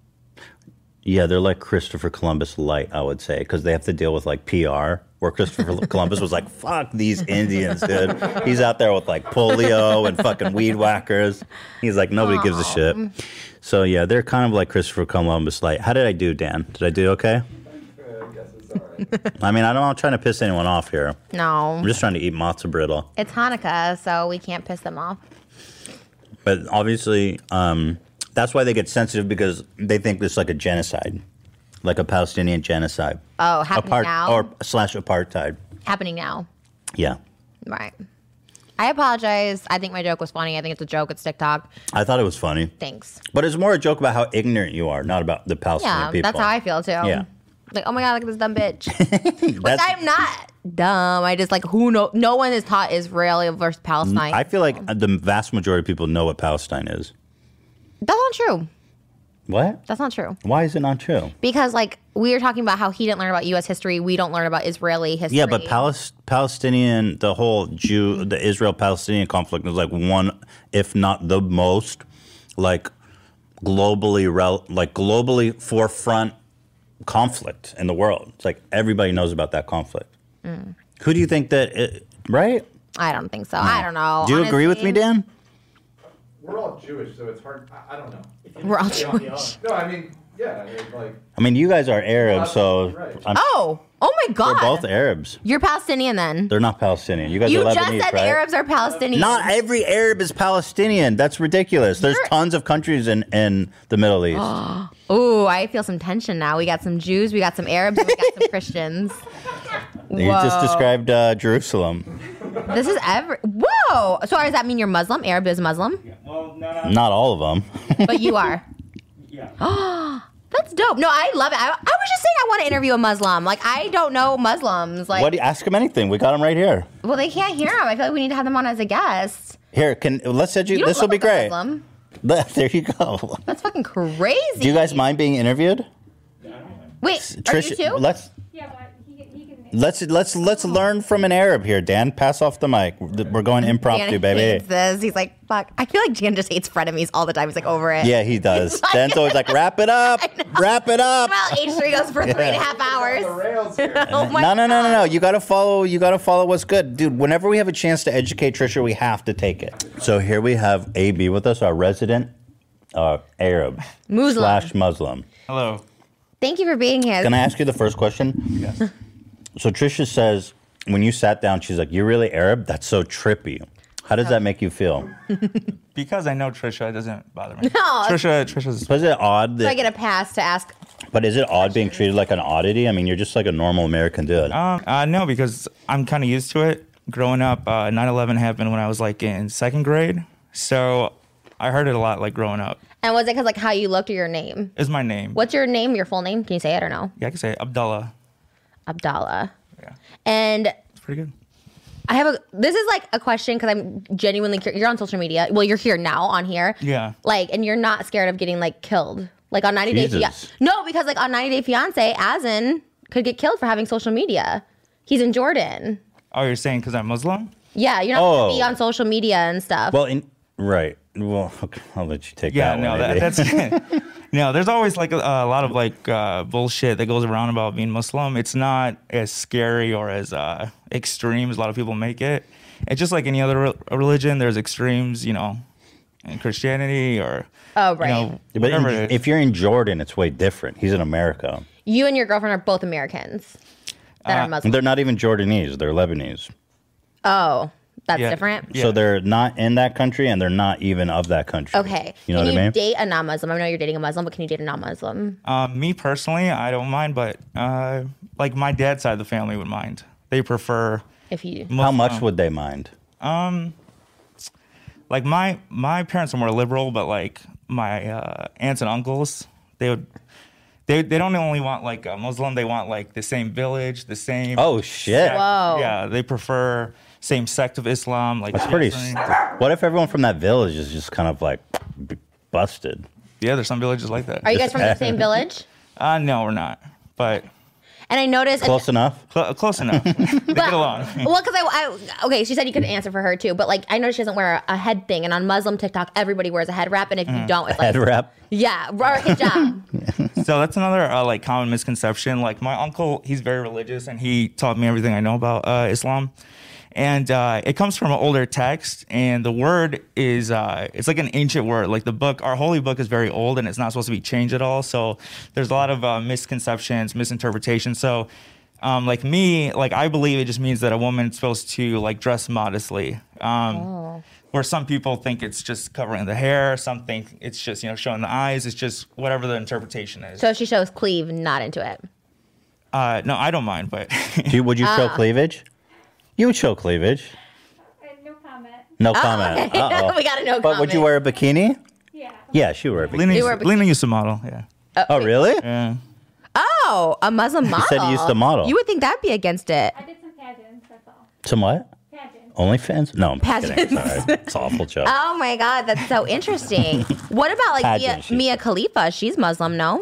Yeah, they're like Christopher Columbus light, I would say, because they have to deal with like P R, where Christopher Columbus was like, fuck these Indians, dude. He's out there with like polio and fucking weed whackers. He's like, nobody gives a shit. So yeah, they're kind of like Christopher Columbus light. How did I do, Dan? Did I do okay? I guess it's all right. I mean, I'm not trying to piss anyone off here. No. I'm just trying to eat matzo brittle. It's Hanukkah, so we can't piss them off. But obviously, um, that's why they get sensitive, because they think this is like a genocide, like a Palestinian genocide. Oh, happening now? Or slash apartheid. Happening now. Yeah. Right. I apologize. I think my joke was funny. I think it's a joke. It's TikTok. I thought it was funny. Thanks. But it's more a joke about how ignorant you are, not about the Palestinian Yeah, people. that's how I feel too. Yeah. Like, oh my God, look at this dumb bitch. Which That's- I'm not dumb. I just like, who know? No one is taught Israeli versus Palestine. I feel like the vast majority of people know what Palestine is. That's not true. What? That's not true. Why is it not true? Because like we were talking about how he didn't learn about U S history. We don't learn about Israeli history. Yeah, but Palis- Palestinian, the whole Jew, the Israel-Palestinian conflict is like one, if not the most, like globally, rel- like globally forefront conflict in the world. It's like everybody knows about that conflict. Mm. Who do you think that? It, right? I don't think so. I don't know. Do you agree with me, honestly. Dan? We're all Jewish, so it's hard. I, I don't know. We're all Stay on the Jewish. No, I mean, yeah, I mean, like, I mean, you guys are Arab, so Right. I'm, Oh, oh my God. we're both Arabs. You're Palestinian then. They're not Palestinian. You guys You are just Lebanese, said right? Arabs are Palestinian. Not every Arab is Palestinian. That's ridiculous. There's You're- tons of countries in, in the Middle East. Ooh, I feel some tension now. We got some Jews, we got some Arabs, and we got some Christians. You just Whoa. described uh, Jerusalem. This is every. Whoa. So does that mean you're Muslim? Arab is Muslim, Well, no, no. Not all of them. but you are. Yeah. That's dope. No, I love it. I, I was just saying I want to interview a Muslim. Like I don't know Muslims. Like, What do you, ask them anything. We got them right here. well, they can't hear them. I feel like we need to have them on as a guest. Here, can let's edu- You don't This will look be like a great. Muslim. There you go. That's fucking crazy. Do you guys mind being interviewed? Wait, Trish, are you too? let's Yeah, but he, he can. let's let's let's learn from an Arab here. Dan, pass off the mic. We're going impromptu, Dan baby. hates this. He's like, fuck. I feel like Dan just hates frenemies all the time. He's like over it. Yeah, he does. He's like- Dan's always like, wrap it up, wrap it up. Well, H three goes for three and a half The hours. rails here. Oh my No, no, no, no, no. God. You gotta follow. You gotta follow what's good, dude. Whenever we have a chance to educate Trisha, we have to take it. So here we have A B with us, our resident uh, Arab Muslim. slash Muslim. Hello. Thank you for being here. Can I ask you the first question? Yes. So Trisha says, when you sat down, she's like, "You're really Arab? That's so trippy." How does that make you feel? Because I know Trisha, it doesn't bother me. No. Trisha, Trisha's. Was it odd? So I That, get a pass to ask. but is it odd being treated like an oddity? I mean, you're just like a normal American dude. Um, uh, no, because I'm kind of used to it. Growing up, uh, nine eleven happened when I was like in second grade, so I heard it a lot, like growing up. And was it because like how you looked or your name? Is my name? What's your name? Your full name? Can you say it or no? Yeah, I can say it. Abdullah. Abdallah. Yeah, And it's pretty good. I have a. This is like a question because I'm genuinely curious. You're on social media. Well, you're here now on here. Yeah. Like, and you're not scared of getting like killed. Like on ninety Day Jesus. Fiance. No, because like on ninety Day Fiance, Azan could get killed for having social media. He's in Jordan. Oh, you're saying because I'm Muslim? Yeah, you're not Oh. gonna be on social media and stuff. Well, in, right. Well, okay, I'll let you take Yeah, that no, one. that, A B. that's no. There's always like a, a lot of like uh, bullshit that goes around about being Muslim. It's not as scary or as uh, extreme as a lot of people make it. It's just like any other re- religion. There's extremes, you know, in Christianity or Oh, right. you know, But whatever in, it is. if you're in Jordan, it's way different. He's in America. You and your girlfriend are both Americans that are Uh, Muslim. They're not even Jordanese. They're Lebanese. Oh, that's Yeah. different. Yeah. So they're not in that country, and they're not even of that country. Okay. You know can what you I mean? date a non-Muslim? I know you're dating a Muslim, but can you date a non-Muslim? Um, me personally, I don't mind, but uh, like my dad's side of the family would mind. They prefer. If you How Muslim. much would they mind? Like my my parents are more liberal, but like my uh, aunts and uncles, they would. They, they don't only want like a Muslim, they want like the same village, the same. Oh shit! Whoa. Yeah, they prefer same sect of Islam. Like That's pretty. Shia St- Sunni. what if everyone from that village is just kind of like b- busted? Yeah, there's some villages like that. are you guys from the same village? Uh, no, we're not. But And I noticed. Close enough. cl- close enough. they get along. Well, because I, I, okay, she said you could answer for her too, but like I know she doesn't wear a, a head thing, and on Muslim TikTok, everybody wears a head wrap, and if you don't, it's like Head wrap. yeah, or a hijab. So that's another uh, like common misconception. Like my uncle, he's very religious, and he taught me everything I know about uh, Islam. And uh, it comes from an older text, and the word is uh, it's like an ancient word. Like the book, our holy book is very old, and it's not supposed to be changed at all. So there's a lot of uh, misconceptions, misinterpretations. So um, like me, like I believe it just means that a woman's supposed to like dress modestly. Um, Where some people think it's just covering the hair, some think it's just you know showing the eyes. It's just whatever the interpretation is. So if she shows cleave, not into it. Uh, no, I don't mind, but Do you, would you Ah. show cleavage? You would show cleavage. Uh, no comment. No comment. okay. Uh-oh. We gotta know But would you wear a bikini? Yeah. Yeah, she would wear a bikini. Lena You were a used, Lena used to model. Yeah. Oh, really? Yeah. Oh, a Muslim model. said you used to model. You would think that'd be against it. I did some pageants, that's all. Some what? Pageants. OnlyFans? No, I'm just kidding. Pageants. Sorry. It's an awful joke. Oh my God, that's so interesting. What about like Mia, Pageant shit. Mia Khalifa? She's Muslim, no?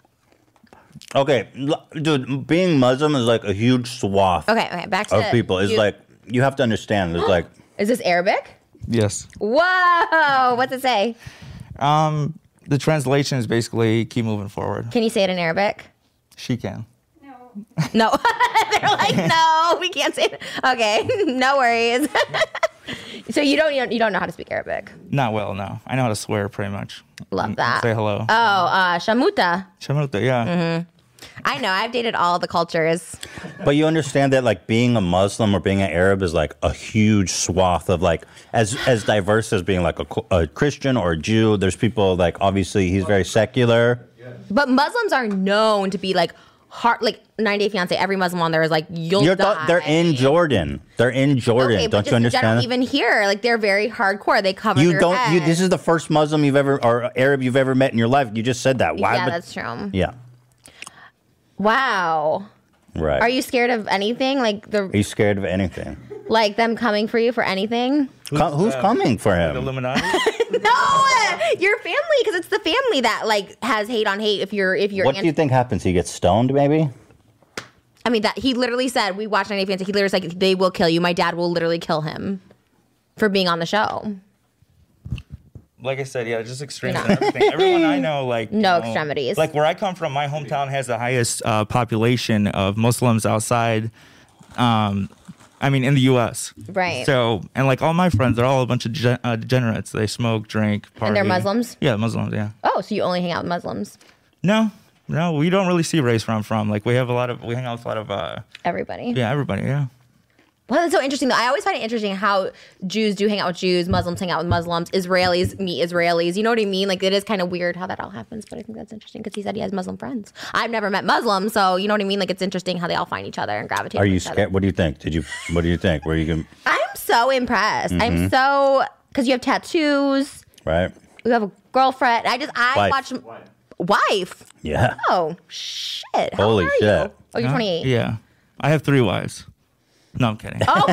Okay, l- dude, being Muslim is like a huge swath Okay, okay, back to of people. It's you- like, you have to understand, there's like, Is this Arabic? Yes. Whoa, what's it say? Um, the translation is basically keep moving forward. Can you say it in Arabic? She can. No. No. They're like, no, we can't say it. Okay, no worries. So you don't, you don't you don't know how to speak Arabic. Not well, no. I know how to swear pretty much. Love And that. Say hello. Oh, uh, Shamuta. Shamuta, yeah. I know, I've dated all the cultures. but you understand that like being a Muslim or being an Arab is like a huge swath of like, as as diverse as being like a, a Christian or a Jew. There's people like, obviously he's very secular. But Muslims are known to be like hard, like ninety Day Fiance. Every Muslim on there is like, you'll You're die. th- they're in Jordan. They're in Jordan. Okay, but don't just you in understand? general, even here, like they're very hardcore. They cover You their don't. You, head. this is the first Muslim you've ever or Arab you've ever met in your life. You just said that. Why? yeah, would- that's true. Yeah. Wow. Right. Are you scared of anything? Like the Are you scared of anything? Like them coming for you for anything? Co- who's uh, coming for The him? Illuminati. No, your family, because it's the family that like has hate on hate. If you're, if you're, What do you think happens? He gets stoned, maybe? I mean, that he literally said, we watched ninety Fiancé. He literally said, like, they will kill you. My dad will literally kill him for being on the show. Like I said, yeah, just extremes No. and everything. Everyone I know, like No you know, extremities. Like where I come from, my hometown has the highest uh, population of Muslims outside. Um, I mean, in the U S Right. So, and like all my friends, they're all a bunch of gen- uh, degenerates. They smoke, drink, party. And they're Muslims? Yeah, Muslims. Yeah. Oh, so you only hang out with Muslims? No, no, we don't really see race where I'm from. Like we have a lot of, we hang out with a lot of, uh, Everybody. yeah, everybody. Yeah. Well, that's so interesting, though. I always find it interesting how Jews do hang out with Jews, Muslims hang out with Muslims, Israelis meet Israelis. You know what I mean? Like, it is kind of weird how that all happens, but I think that's interesting because he said he has Muslim friends. I've never met Muslims, so you know what I mean? Like, it's interesting how they all find each other and gravitate Are to you each other. scared? What do you think? Did you? What do you think? Where you can? I'm so impressed. Mm-hmm. I'm so, because you have tattoos, Right? you have a girlfriend. I just, I Wife. watch, wife. Yeah. Oh, shit. How Holy old are shit. You? Oh, you're Huh? twenty-eight. Yeah. I have three wives. No, I'm kidding. Oh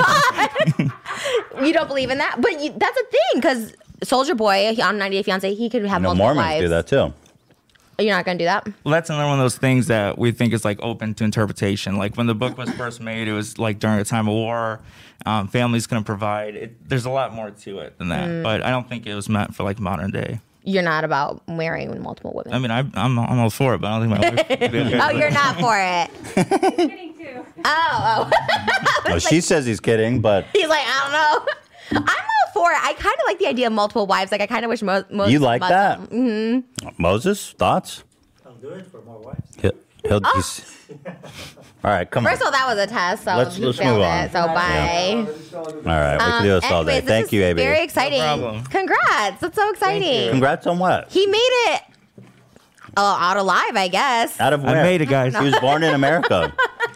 my god! You don't believe in that, but you, that's a thing because Soldier Boy on ninety Day Fiancé, he could have No, multiple Mormons wives. do that too. You're not gonna do that. Well, that's another one of those things that we think is like open to interpretation. Like when the book was first made, it was like during a time of war. Um, families couldn't provide. It, there's a lot more to it than that. Mm. But I don't think it was meant for like modern day. You're not about marrying multiple women. I mean, I, I'm I'm all for it, but I don't think my wife. would be okay oh, with you're it. not for it. Kidding too. Oh, oh. Oh, she says he's kidding, but He's like, I don't know. I'm all for it. I kind of like the idea of multiple wives. Like, I kind of wish mo- most. you like that? Mm-hmm. Moses, thoughts? I'll do it for more wives. He'll, he'll, he's- All right, come First on. of all, that was a test, so Let's- he let's failed move on. it. So bye. All right, we can do this all day. anyways, this Thank is you, A B. Very exciting. problem. Congrats! That's so exciting. Congrats on what? He made it uh, out alive, I guess. Out of where? I made it, guys. He was born in America.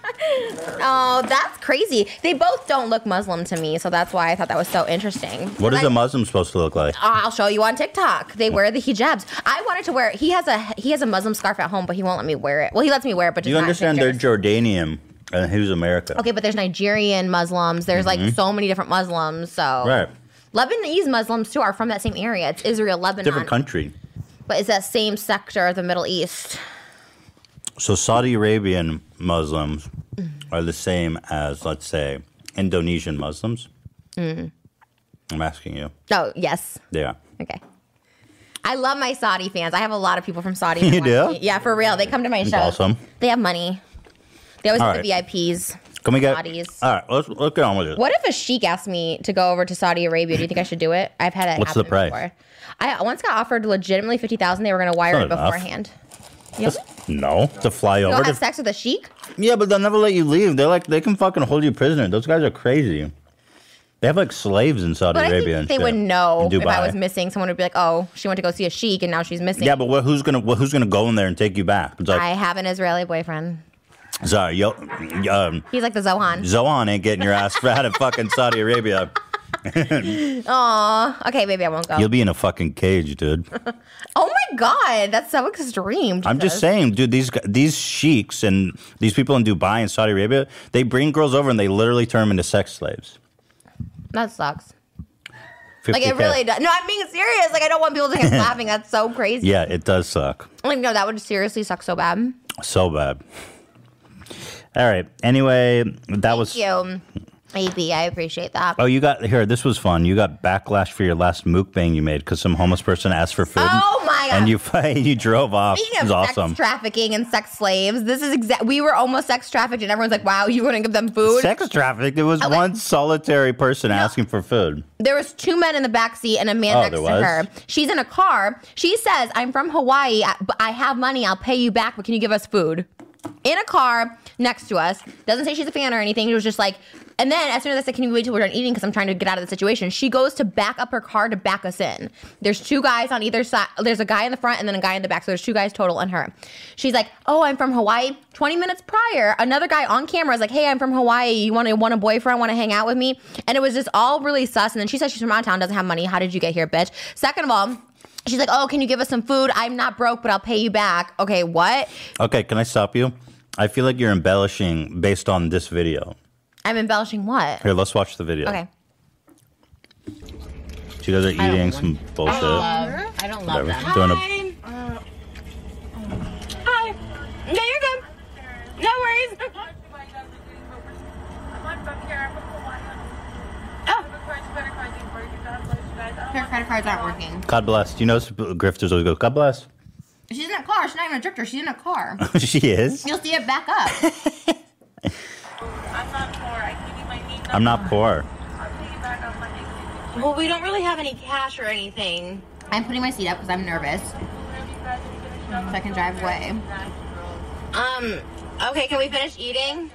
Oh, that's crazy. They both don't look Muslim to me, so that's why I thought that was so interesting. What is I- a Muslim supposed to look like? I'll show you on TikTok. They wear the hijabs. I wanted to wear. He has a he has a Muslim scarf at home, but he won't let me wear it. Well, he lets me wear it, but just You not in understand they're pictures. Jordanian and who's America? Okay, but there's Nigerian Muslims. There's like so many different Muslims. So Mm-hmm. Right. Lebanese Muslims too are from that same area. It's Israel, Lebanon, Different country. but it's that same sector of the Middle East. So Saudi Arabian Muslims are the same as, let's say, Indonesian Muslims? Mm. I'm asking you. Oh yes. Yeah. Okay. I love my Saudi fans. I have a lot of people from Saudi. You that watch do? me. Yeah, for real. They come to my That's shows. awesome. They have money. They always All have the right. V I Ps. Can we get... Saudis. All right, let's, let's get on with it. What if a sheik asked me to go over to Saudi Arabia? Do you think I should do it? I've had it What's the happen price? before. I once got offered legitimately fifty thousand. They were going to wire Not it enough. beforehand. You No, to fly go over have to... sex with a sheik? Yeah, but they'll never let you leave. They're like, they can fucking hold you prisoner. Those guys are crazy. They have like slaves in Saudi But I Arabia think and they shit. would know In if I Dubai. was missing. Someone would be like, "Oh, she went to go see a sheik, and now she's missing." Yeah, but what, who's gonna what, who's gonna go in there and take you back? It's like, I have an Israeli boyfriend. sorry, yo, um, He's like the Zohan. Zohan ain't getting your ass out of fucking Saudi Arabia. Aw. Okay, maybe I won't go. You'll be in a fucking cage, dude. Oh my god, that's so extreme. I'm just Jesus. saying, dude. These gu- these sheiks and these people in Dubai and Saudi Arabia, they bring girls over and they literally turn them into sex slaves. That sucks. Like it fifty K. really does. No, I'm being serious. Like I don't want people to think I'm laughing. That's so crazy. Yeah, it does suck. Like no, that would seriously suck so bad. So bad. All right. Anyway, that was. Thank you, A B. I appreciate that. Oh, you got here. This was fun. You got backlash for your last mukbang you made because some homeless person asked for food. Oh my god. And you you drove off. Speaking It of was sex awesome. trafficking and sex slaves, this is exact. We were almost sex trafficked, and everyone's like, "Wow, you wouldn't give them food." Sex traffic. There was Okay. one solitary person asking for food. There was two men in the back seat and a man Oh, next there to was? her. She's in a car. She says, "I'm from Hawaii, I- but I have money. I'll pay you back, but can you give us food?" In a car next to us. Doesn't say she's a fan or anything. It was just like, and then as soon as I said, "Can you wait till we're done eating?" Because I'm trying to get out of the situation. She goes to back up her car to back us in. There's two guys on either side. There's a guy in the front and then a guy in the back. So there's two guys total and her. She's like, "Oh, I'm from Hawaii." twenty minutes prior, another guy on camera is like, "Hey, I'm from Hawaii. You want to want a boyfriend? Want to hang out with me?" And it was just all really sus. And then she says she's from out of town, doesn't have money. How did you get here, bitch? Second of all, she's like, "Oh, can you give us some food? I'm not broke, but I'll pay you back." Okay, what? Okay, can I stop you? I feel like you're embellishing based on this video. I'm embellishing what? Here, let's watch the video. Okay. You guys are eating some bullshit. I don't love Whatever. that. Doing a, Uh, hi. Yeah, you're good. No worries. Oh. Her credit cards aren't working. God bless. Do you notice grifters always go, God bless? She's in a car. She's not even a drifter. She's in a car. She is? You'll see it back up. I'm not poor. I give you my name. I'm not poor. I'll take it back on Monday. Well, we don't really have any cash or anything. I'm putting my seat up because I'm nervous. So I can drive away. Um, okay, can we finish eating?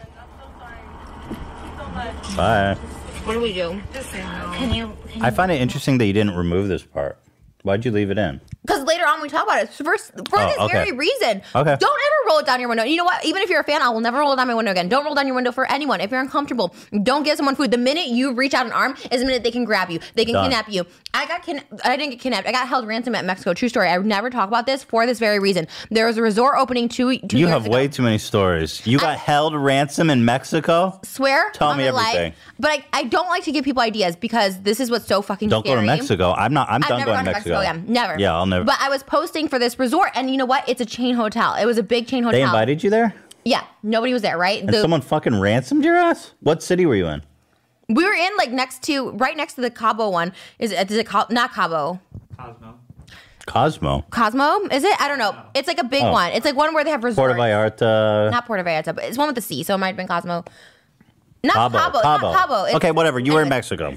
Bye. What do we do? Can you? Can I find it interesting that you didn't remove this part. Why'd you leave it in? Because later on we talk about it. For, for Oh, this okay. very reason. Okay. Don't ever roll it down your window. You know what? Even if you're a fan, I will never roll down my window again. Don't roll down your window for anyone. If you're uncomfortable, don't give someone food. The minute you reach out an arm is the minute they can grab you. They can Done. kidnap you. I got kin- I didn't get kidnapped. I got held ransom at Mexico. True story. I would never talk about this for this very reason. There was a resort opening two, two You years have ago. way too many stories. You got I- held ransom in Mexico? Swear. Tell on me my life. everything. But I, I don't like to give people ideas because this is what's so fucking Don't scary. go to Mexico. I'm not. I'm I've done never going gone to to Mexico. Mexico again. Never. Yeah, I'll never. But I was posting for this resort, and you know what? It's a chain hotel. It was a big chain hotel. They invited you there? Yeah, nobody was there, right? And The- someone fucking ransomed your ass? What city were you in? we were in like next to, right next to the Cabo one. Is it? Is it Ca- not Cabo? Cosmo. Cosmo. Cosmo? Is it? I don't know. It's like a big Oh. one. It's like one where they have resorts. Puerto Vallarta. Not Puerto Vallarta, but it's one with the sea, so it might have been Cosmo. Not Cabo. Cabo. Cabo. Not Cabo. It's- Okay, whatever. You were in anyway. Mexico.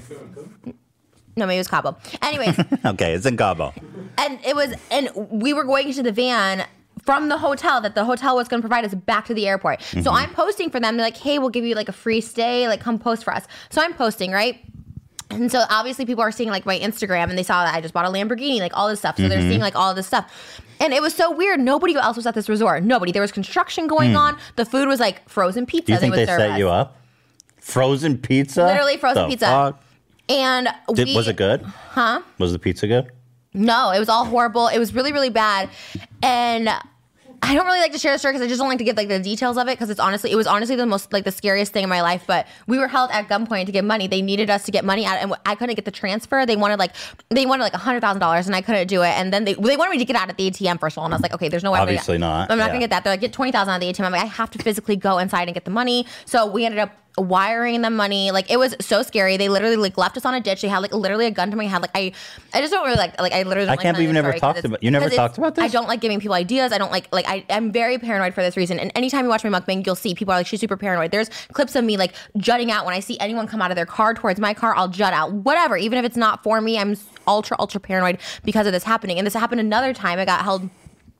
No, maybe it was Cabo. Anyways. Okay, it's in Cabo. And it was, and we were going to the van from the hotel that the hotel was going to provide us back to the airport. Mm-hmm. So I'm posting for them. They're like, hey, we'll give you like a free stay. Like, come post for us. So I'm posting, right? And so obviously people are seeing like my Instagram and they saw that I just bought a Lamborghini, like all this stuff. So Mm-hmm. they're seeing like all this stuff. And it was so weird. Nobody else was at this resort. Nobody. There was construction going on. The food was like frozen pizza. Do you think would they serve set us. you up? Frozen pizza? Literally frozen The pizza. fuck? And Did, we, was it good? Huh? Was the pizza good? No, it was all horrible. It was really, really bad. And I don't really like to share the story because I just don't like to give like the details of it because it's honestly, it was honestly the most like the scariest thing in my life. But we were held at gunpoint to get money. They needed us to get money out, and I couldn't get the transfer. They wanted like they wanted like a hundred thousand dollars, and I couldn't do it. And then they they wanted me to get out at the A T M first of all, and I was like, okay, there's no way. Obviously I'm gonna, not, I'm not yeah. gonna get that. They're like, get twenty thousand out of the A T M. I'm like, I have to physically go inside and get the money. So we ended up wiring them money. Like it was so scary. They literally like left us on a ditch. They had like literally a gun to my head. Like I, I just don't really like like I literally. Don't I like can't believe telling you the never story 'cause talked it's- about- you never 'cause it's- talked about this? I don't like giving people ideas. I don't like like I I'm very paranoid for this reason. And anytime you watch my mukbang, you'll see people are like she's super paranoid. There's clips of me like jutting out when I see anyone come out of their car towards my car. I'll jut out. Whatever, even if it's not for me, I'm ultra ultra paranoid because of this happening. And this happened another time. I got held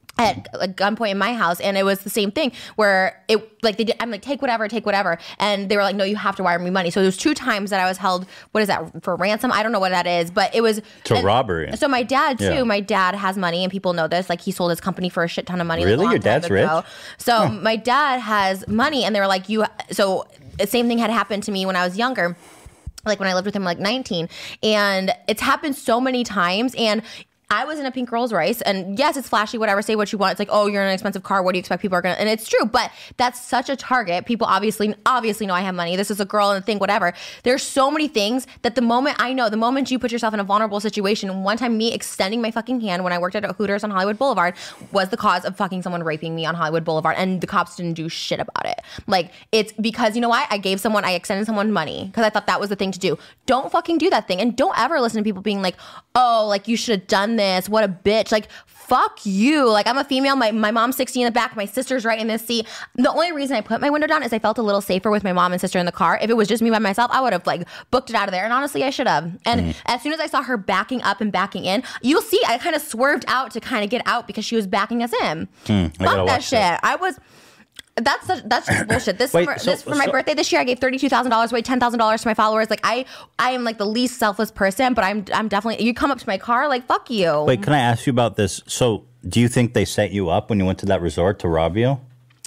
at a gunpoint in my house, and it was the same thing where it like they did. I'm like, take whatever, take whatever, and they were like, no, you have to wire me money. So there was two times that I was held. What is that for ransom? I don't know what that is, but it was To and- robbery. So my dad too. Yeah. My dad has money, and people know this. Like he sold his company for a shit ton of money. like, Really? a long Your dad's time ago. rich? So my dad has money, and they were like, you. So the same thing had happened to me when I was younger. Like when I lived with him, like nineteen, and it's happened so many times, and I was in a pink Rolls Royce, and yes, it's flashy, whatever, say what you want. It's like, oh, you're in an expensive car. What do you expect people are going to, and it's true, but that's such a target. People obviously, obviously know I have money. This is a girl and a thing, whatever. There's so many things that the moment I know, the moment you put yourself in a vulnerable situation, one time me extending my fucking hand when I worked at a Hooters on Hollywood Boulevard was the cause of fucking someone raping me on Hollywood Boulevard, and the cops didn't do shit about it. Like, it's because, you know why? I gave someone, I extended someone money because I thought that was the thing to do. Don't fucking do that thing, and don't ever listen to people being like, oh, like you should have done this. What a bitch. Like, fuck you. Like, I'm a female. My, my mom's sixty in the back. My sister's right in this seat. The only reason I put my window down is I felt a little safer with my mom and sister in the car. If it was just me by myself, I would have like booked it out of there. And honestly, I should have. And Mm-hmm. as soon as I saw her backing up and backing in, you'll see I kind of swerved out to kind of get out because she was backing us in. Hmm, I gotta Fuck that watch shit. that. I was. That's such, that's just bullshit. This Wait, summer, so- this for my so- birthday this year, I gave thirty-two thousand dollars away, ten thousand dollars to my followers. Like I, I am like the least selfless person, but I'm, I'm definitely. You come up to my car, like fuck you. Wait, can I ask you about this? So, do you think they set you up when you went to that resort to rob you?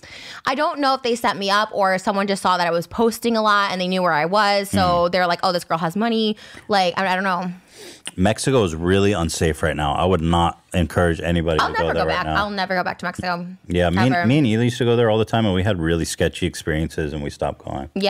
I don't know if they set me up or someone just saw that I was posting a lot and they knew where I was, so Hmm. they're like, "Oh, this girl has money." Like I, I don't know. Mexico is really unsafe right now. I would not encourage anybody I'll to never go there go back. right now. I'll never go back to Mexico. yeah, me and, Ever. me and Ely used to go there all the time, and we had really sketchy experiences, and we stopped going. Yeah.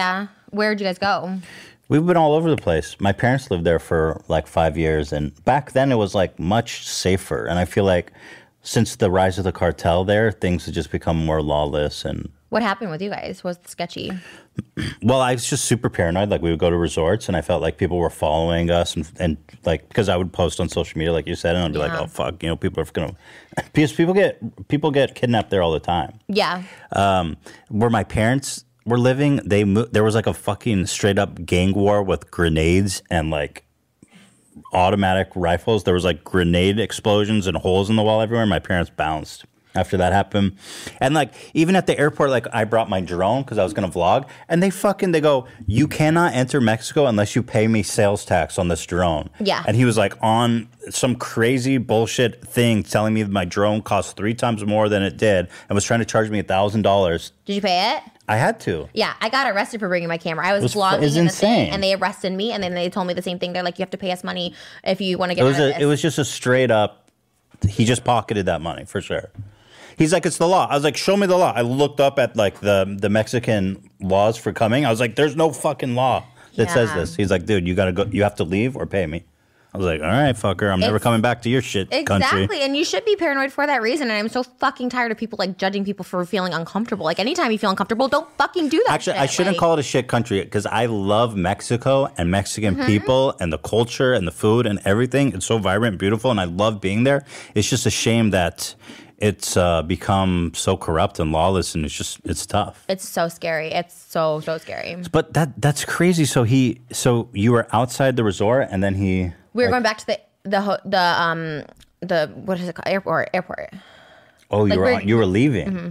Where'd you guys go? We've been all over the place. My parents lived there for like five years, and back then it was like much safer. And I feel like since the rise of the cartel there, things have just become more lawless. And What happened with you guys? Was sketchy? well, I was just super paranoid. Like we would go to resorts, and I felt like people were following us, and and like because I would post on social media, like you said, and I'd be Yeah. like, oh fuck, you know, people are gonna because people get people get kidnapped there all the time. Yeah. Um, where my parents were living, they mo- there was like a fucking straight up gang war with grenades and like automatic rifles. There was like grenade explosions and holes in the wall everywhere. My parents bounced after that happened. And like even at the airport, like I brought my drone because I was gonna vlog, and they fucking they go, you cannot enter Mexico unless you pay me sales tax on this drone. Yeah. And he was like on some crazy bullshit thing telling me that my drone cost three times more than it did and was trying to charge me a thousand dollars. Did you pay it? I had to. Yeah, I got arrested for bringing my camera. I was, It was fu- vlogging it's in the thing, insane. and they arrested me, and then they told me the same thing. They're like, you have to pay us money if you want to get It was out of a, this. it was just a straight up. He just pocketed that money for sure. He's like, it's the law. I was like, show me the law. I looked up at like the the Mexican laws for coming. I was like, there's no fucking law that says Yeah. this. He's like, dude, you gotta go. You have to leave or pay me. I was like, all right, fucker. I'm never It's- coming back to your shit Exactly, country. and you should be paranoid for that reason. And I'm so fucking tired of people like judging people for feeling uncomfortable. Like anytime you feel uncomfortable, don't fucking do that. Actually, shit. I shouldn't Like, call it a shit country because I love Mexico and Mexican Mm-hmm. people and the culture and the food and everything. It's so vibrant, and beautiful, and I love being there. It's just a shame that it's uh, become so corrupt and lawless, and it's just it's tough. It's so scary. It's so so scary. But that that's crazy. So he, so you were outside the resort, and then he. We were like- going back to the the ho- the um the what is it called airport airport. Oh, you like were we're- on, you were leaving, Mm-hmm.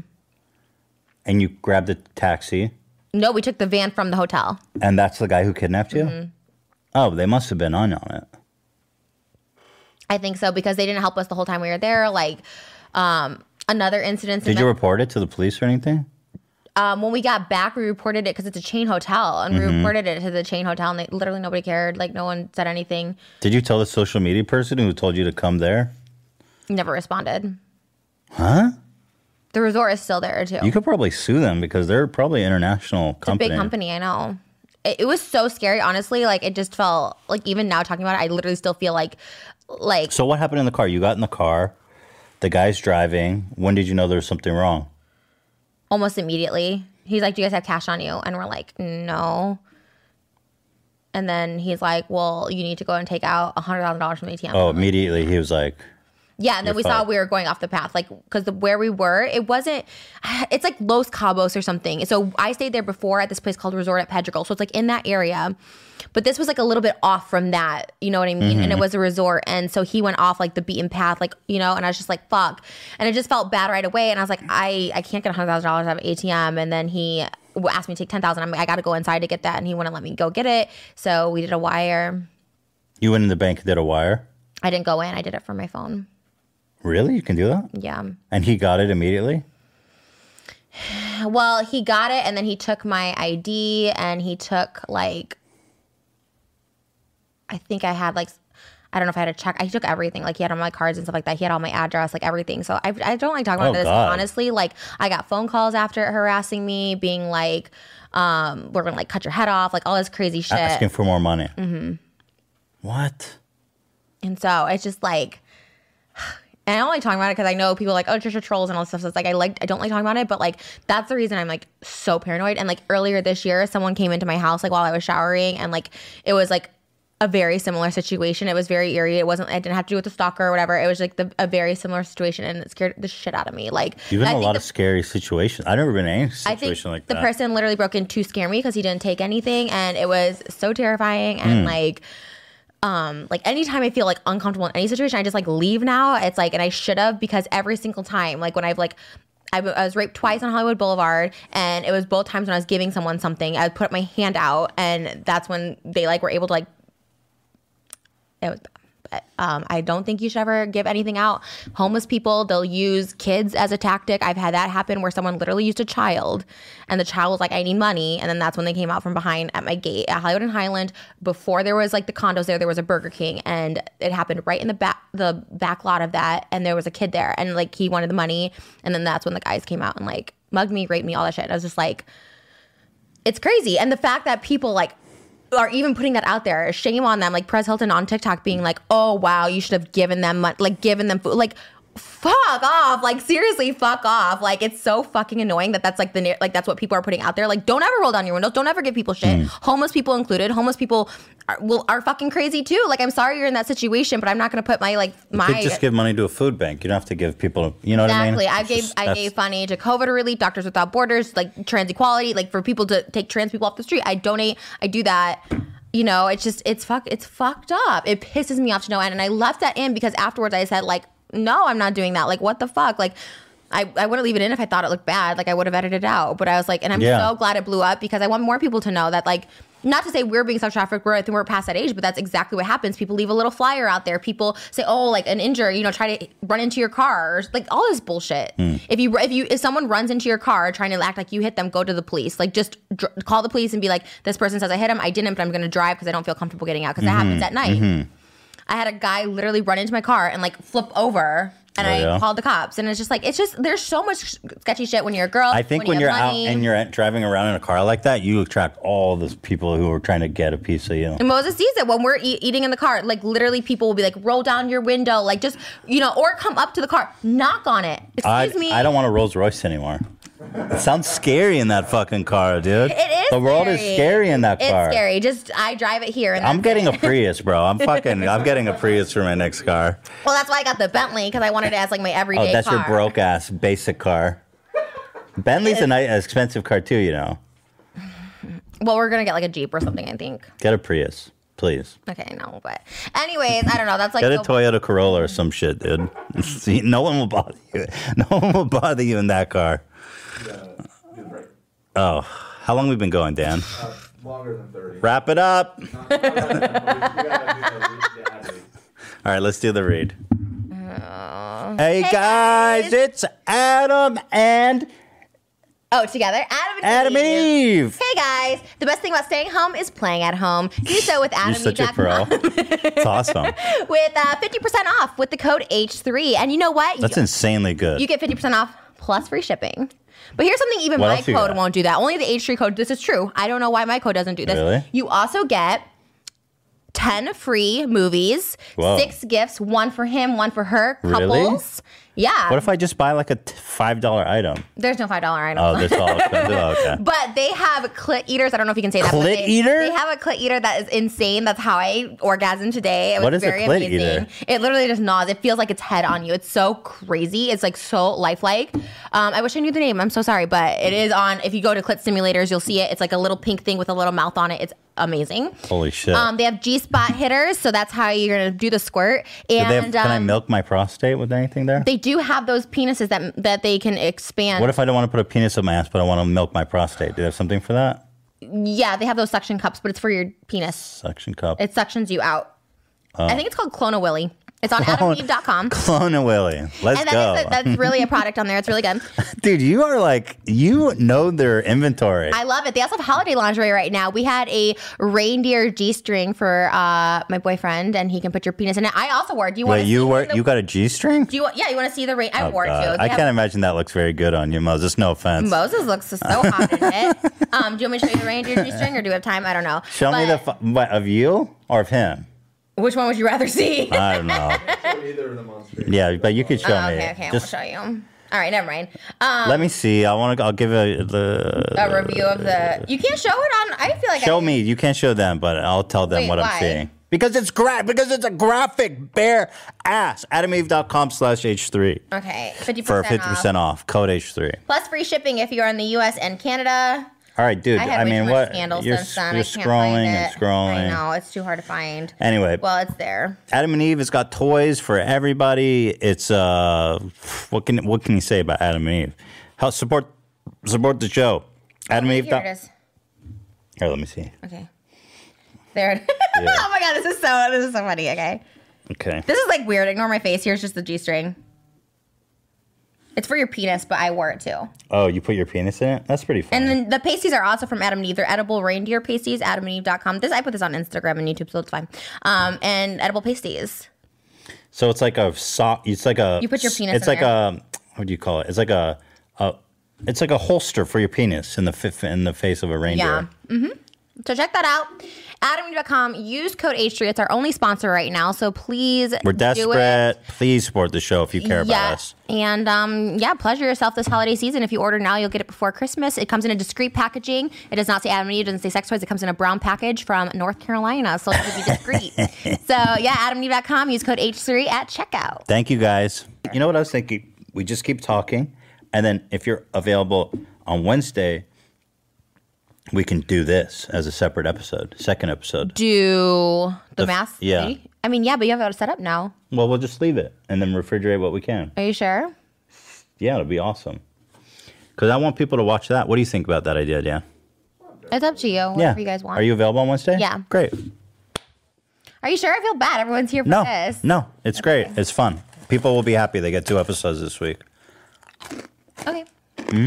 and you grabbed a taxi, No, we took the van from the hotel. and that's the guy who kidnapped you. Mm-hmm. Oh, they must have been on on it. I think so because they didn't help us the whole time we were there. Like um another incident. Did you report it to the police or anything? Um, when we got back, we reported it because it's a chain hotel, and we Mm-hmm. reported it to the chain hotel, and they, literally nobody cared. Like no one said anything. Did you tell the social media person who told you to come there? Never responded. Huh? The resort is still there too. You could probably sue them because they're probably an international It's company. a big company, I know. It, it was so scary, honestly. Like it just felt like even now talking about it, I literally still feel like like So what happened in the car? You got in the car. The guy's driving. When did you know there was something wrong? almost immediately. He's like, "Do you guys have cash on you?" And we're like, "No." And then he's like, "Well, you need to go and take out a hundred thousand dollars from the A T M." Oh, immediately he was like, Yeah, and then You're we saw fucked. we were going off the path, like because where we were, it wasn't. It's like Los Cabos or something. So I stayed there before at this place called Resort at Pedregal. So it's like in that area, but this was like a little bit off from that. You know what I mean? And it Mm-hmm. was a resort, and so he went off like the beaten path, like you know. And I was just like, "Fuck," and it just felt bad right away. And I was like, "I I can't get a hundred thousand dollars out of an A T M." And then he asked me to take ten thousand. I'm like, "I got to go inside to get that," and he wouldn't let me go get it. So we did a wire. you went in the bank and did a wire? I didn't go in. I did it from my phone. Really? You can do that? Yeah. And he got it immediately? Well, he got it, and then he took my I D, and he took like, I think I had like, I don't know if I had a check. He took everything. Like he had all my cards and stuff like that. He had all my address, like everything. So I, I don't like talking about Oh, this. But God. honestly, like I got phone calls after it harassing me, being like, um, we're gonna like cut your head off, like all this crazy shit. Asking for more money. Mm-hmm. What? And so it's just like, and I don't like talking about it because I know people are like, oh, Trisha trolls and all this stuff. So it's like I like I don't like talking about it, but like that's the reason I'm like so paranoid. And like earlier this year, someone came into my house like while I was showering, and like it was like a very similar situation. It was very eerie. It wasn't. It didn't have to do with the stalker or whatever. It was like the, a very similar situation, and it scared the shit out of me. Like You've been I in a think lot the- of scary situations. I've never been in any I think situation like the that. person literally broke in to scare me because he didn't take anything, and it was so terrifying. And like, um, like anytime I feel like uncomfortable in any situation, I just like leave now. It's like, and I should have because every single time, like when I've like. I, w- I was raped twice on Hollywood Boulevard, and it was both times when I was giving someone something. I would put my hand out, and that's when they like were able to like. It was bad. But um, I don't think you should ever give anything out. Homeless people, they'll use kids as a tactic. I've had that happen where someone literally used a child, and the child was like, I need money. And then that's when they came out from behind at my gate at Hollywood and Highland. Before there was like the condos there, there was a Burger King, and it happened right in the back, the back lot of that. And there was a kid there, and like he wanted the money. And then that's when the guys came out and like mugged me, raped me, all that shit. I was just like, It's crazy. And the fact that people like are even putting that out there, shame on them. Like Perez Hilton on TikTok being like, oh, wow, you should have given them, mon- like given them food. Like, fuck off. Like, seriously, fuck off. Like, it's so fucking annoying that that's like the, like, that's what people are putting out there. Like, don't ever roll down your windows. Don't ever give people shit. Mm. Homeless people included. Homeless people are, will, are fucking crazy too. Like, I'm sorry you're in that situation, but I'm not going to put my, like, my. You could just give money to a food bank. You don't have to give people, you know exactly. what I mean? I gave, just, I gave money to COVID relief, Doctors Without Borders, like trans equality, like for people to take trans people off the street. I donate. I do that. You know, it's just, it's fuck, it's fucked up. It pisses me off to no end. And I left that in because afterwards I said, like, no, I'm not doing that. Like, what the fuck? Like, I, I wouldn't leave it in if I thought it looked bad. Like, I would have edited it out. But I was like, and I'm yeah. so glad it blew up because I want more people to know that, like, not to say we're being sex trafficked, we're, I think we're past that age, but that's exactly what happens. People leave a little flyer out there. People say, oh, like an injury, you know, try to run into your car. Or, like, all this bullshit. Mm. If you, if you, if someone runs into your car trying to act like you hit them, go to the police. Like, just dr- call the police and be like, this person says I hit him. I didn't, but I'm going to drive because I don't feel comfortable getting out because mm-hmm. that happens at night. Mm-hmm. I had a guy literally run into my car and like flip over. And oh, I yeah. called the cops. And it's just like, it's just, there's so much sketchy shit when you're a girl. I think when, when you you're money. out and you're driving around in a car like that, you attract all those people who are trying to get a piece of you. And Moses sees it when we're e- eating in the car. Like, literally, people will be like, roll down your window. Like, just, you know, or come up to the car, knock on it. Excuse I, me. I don't want a Rolls Royce anymore. It sounds scary in that fucking car, dude. It is. The world scary. is scary in that car. It's scary. Just I drive it here. And I'm getting it. a Prius, bro. I'm fucking. I'm getting a Prius for my next car. Well, that's why I got the Bentley because I wanted it as like my everyday. Oh, that's car. your broke ass basic car. Bentley's a nice, expensive car too, you know. Well, we're gonna get like a Jeep or something, I think. Get a Prius, please. Okay, no, but anyways, I don't know. That's like get a so Toyota Corolla or some shit, dude. See, no one will bother you. No one will bother you in that car. Yeah. Oh, how long have we been going, Dan? Uh, longer than thirty. Wrap it up. Not, not All right, let's do the read. Uh, hey, hey guys, guys, it's Adam and... Oh, together. Adam and Adam Eve. and Eve. Hey, guys. The best thing about staying home is playing at home. Do so with Adam You're such a pro. It's awesome. With uh, fifty percent off with the code H three. And you know what? That's you, insanely good. You get fifty percent off plus free shipping. But here's something even what my code got? won't do that. Only the H three code. This is true. I don't know why my code doesn't do this. Really? You also get ten free movies, Whoa. six gifts, one for him, one for her, couples. Really? Yeah. What if I just buy like a t- five dollar item? There's no five dollar item. Oh, that's all expensive? Oh, okay. But they have clit eaters. I don't know if you can say that. Clit they, eater? They have a clit eater that is insane. That's how I orgasmed today. It was what is very a clit amazing. eater? It literally just gnaws. It feels like its head on you. It's so crazy. It's like so lifelike. Um, I wish I knew the name. I'm so sorry. But it is on, if you go to Clit Simulators, you'll see it. It's like a little pink thing with a little mouth on it. It's amazing. Holy shit. Um, they have G-spot hitters. So that's how you're going to do the squirt. And do they have, can um, I milk my prostate with anything there? They do have those penises that that they can expand. What if I don't want to put a penis in my ass, but I want to milk my prostate? Do they have something for that? Yeah, they have those suction cups, but it's for your penis. Suction cup. It suctions you out. Oh. I think it's called Clone a Willy. It's on adam eve dot com. Clone a Willy. Let's and that go. Is a, that's really a product on there. It's really good. Dude, you are like, you know their inventory. I love it. They also have holiday lingerie right now. We had a reindeer G-string for uh, my boyfriend, and he can put your penis in it. I also wore it. Do you want Wait, to you see wore, the, you got a G-string? Do you want, yeah, you want to see the rain? I oh, wore God. it too. They I have, can't imagine that looks very good on you, Moses. No offense. Moses looks so hot in it. Um, do you want me to show you the reindeer G-string, or do we have time? I don't know. Show but, me the, fu- what, of you or of him? Which one would you rather see? I don't know. Either of them on screen. Yeah, but you could show oh, me. okay, okay, Just, I'll show you. All right, never mind. Um, let me see. I want to. I'll give a the a review of the. You can't show it on. I feel like show I, me. You can't show them, but I'll tell them Wait, what why? I'm seeing. Because it's gra- Because it's a graphic bare ass. adam eve dot com slash H three. Okay, fifty For percent fifty percent off. Code H three. plus free shipping if you're in the U S and Canada. All right, dude. I, had I way mean, too much what? scandal You're, since then. you're I can't scrolling find and it. scrolling. I know it's too hard to find. Anyway, Well, it's there. Adam and Eve has got toys for everybody. It's uh, what can what can you say about Adam and Eve? Help support support the show. Adam Oh, and Eve. here it is. Here, let me see. Okay. There it is. Yeah. Oh my god, this is so this is so funny. Okay. Okay. This is like weird. Ignore my face. Here's just the G-string. It's for your penis, but I wore it too. Oh, you put your penis in it? That's pretty fun. And then the pasties are also from Adam and Eve. They're edible reindeer pasties, adam and eve dot com. This I put this on Instagram and YouTube, so it's fine. Um, and edible pasties. So it's like a sock. It's like a. You put your penis It's in like there. a. What do you call it? It's like a a It's like a holster for your penis in the fi- in the face of a reindeer. Yeah. Mm-hmm. So check that out. Adam and Eve dot com. Use code H three. It's our only sponsor right now. So please We're do desperate. it. Please support the show if you care yeah. about us. And um, yeah, pleasure yourself this holiday season. If you order now, you'll get it before Christmas. It comes in a discreet packaging. It does not say Adam and Eve. It doesn't say sex toys. It comes in a brown package from North Carolina. So it'll be discreet. So yeah, Adam and Eve dot com. Use code H three at checkout. Thank you, guys. You know what I was thinking? We just keep talking, and then if you're available on Wednesday, we can do this as a separate episode, second episode. Do the, The f- math? yeah. thing? I mean, yeah, but you have it set up now. Well, we'll just leave it and then refrigerate what we can. Are you sure? Yeah, it'll be awesome. Because I want people to watch that. What do you think about that idea, Dan? It's up to you. Whatever Yeah. you guys want. Are you available on Wednesday? Yeah. Great. Are you sure? I feel bad. Everyone's here for No, this. no, it's great. It's fun. People will be happy they get two episodes this week. Okay. Hmm?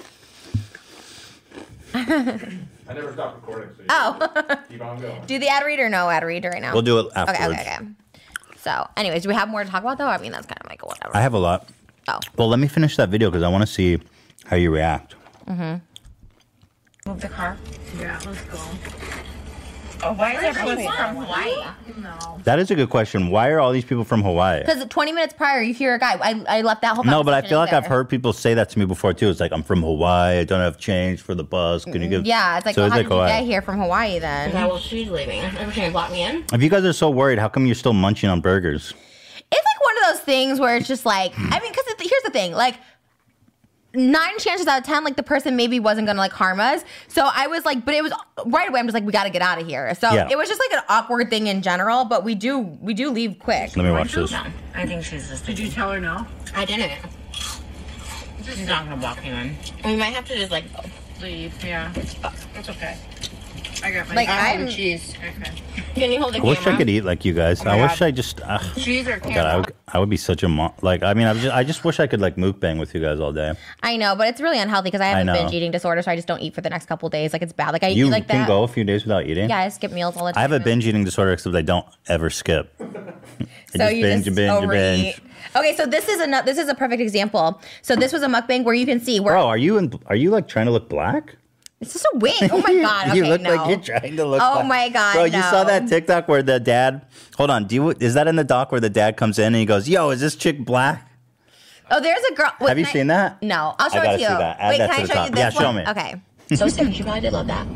I never stopped recording, so you Oh. keep on going. Do the ad read or no ad read right now? We'll do it Okay, afterwards. okay, okay. So, anyways, do we have more to talk about though? I mean, that's kind of like whatever. I have a lot. Oh. Well, let me finish that video because I want to see how you react. Mm-hmm. Move the car. Yeah, let's go. Oh, why is everyone from Hawaii? No. That is a good question. Why are all these people from Hawaii? Because twenty minutes prior, you hear a guy. I, I left that whole No, but I conversation feel like there. I've heard people say that to me before too. It's like, I'm from Hawaii. I don't have change for the bus. Can you give? Yeah, it's like, So well, it's how like did you Hawaii. get here from Hawaii then? Yeah, well, she's leaving. Every time you block me in. If you guys are so worried, how come you're still munching on burgers? It's like one of those things where it's just like, I mean, because here's the thing, like, nine chances out of ten, like, the person maybe wasn't gonna like harm us. So I was like, but it was right away. I'm just like, we got to get out of here. So Yeah. it was just like an awkward thing in general. But we do, we do leave quick. Let me watch this. No, I think she's just. Did you tell her no? I didn't. She's not gonna block me in. We might have to just like. Leave, yeah. It's okay. I got my Like, I I'm- have cheese. Okay. Can you hold the I camera? wish I could eat like you guys. my I wish God. I just. Uh, Cheese or God, I camera? would, I would be such a mo- like. I mean, I just, I just wish I could like mukbang with you guys all day. I know, but it's really unhealthy because I have I a know. binge eating disorder, so I just don't eat for the next couple of days. Like, it's bad. Like, I You eat like can that. go a few days without eating. Yeah, I skip meals all the time. I have a binge eating disorder, except I don't ever skip. I So just you binge, just binge, overeat. binge. Okay, so this is a this is a perfect example. So this was a mukbang where you can see where Bro, are you in? Are you like trying to look black? it's just a wig. Oh my god. Okay, you look no. like you're trying to look. Oh black. my God, Bro, you saw no. that TikTok where the dad? Hold on, do you? Is that in the doc where the dad comes in and he goes, "Yo, is this chick black?" Oh, there's a girl. wait, Have you can I- seen that? No, I'll show I gotta it to you. see that. Add Wait, that can to I the show top. you this Yeah, show one? me. Okay. So sick. You probably did love that.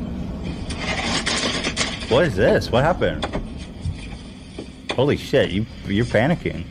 What is this? What happened? Holy shit! You you're panicking.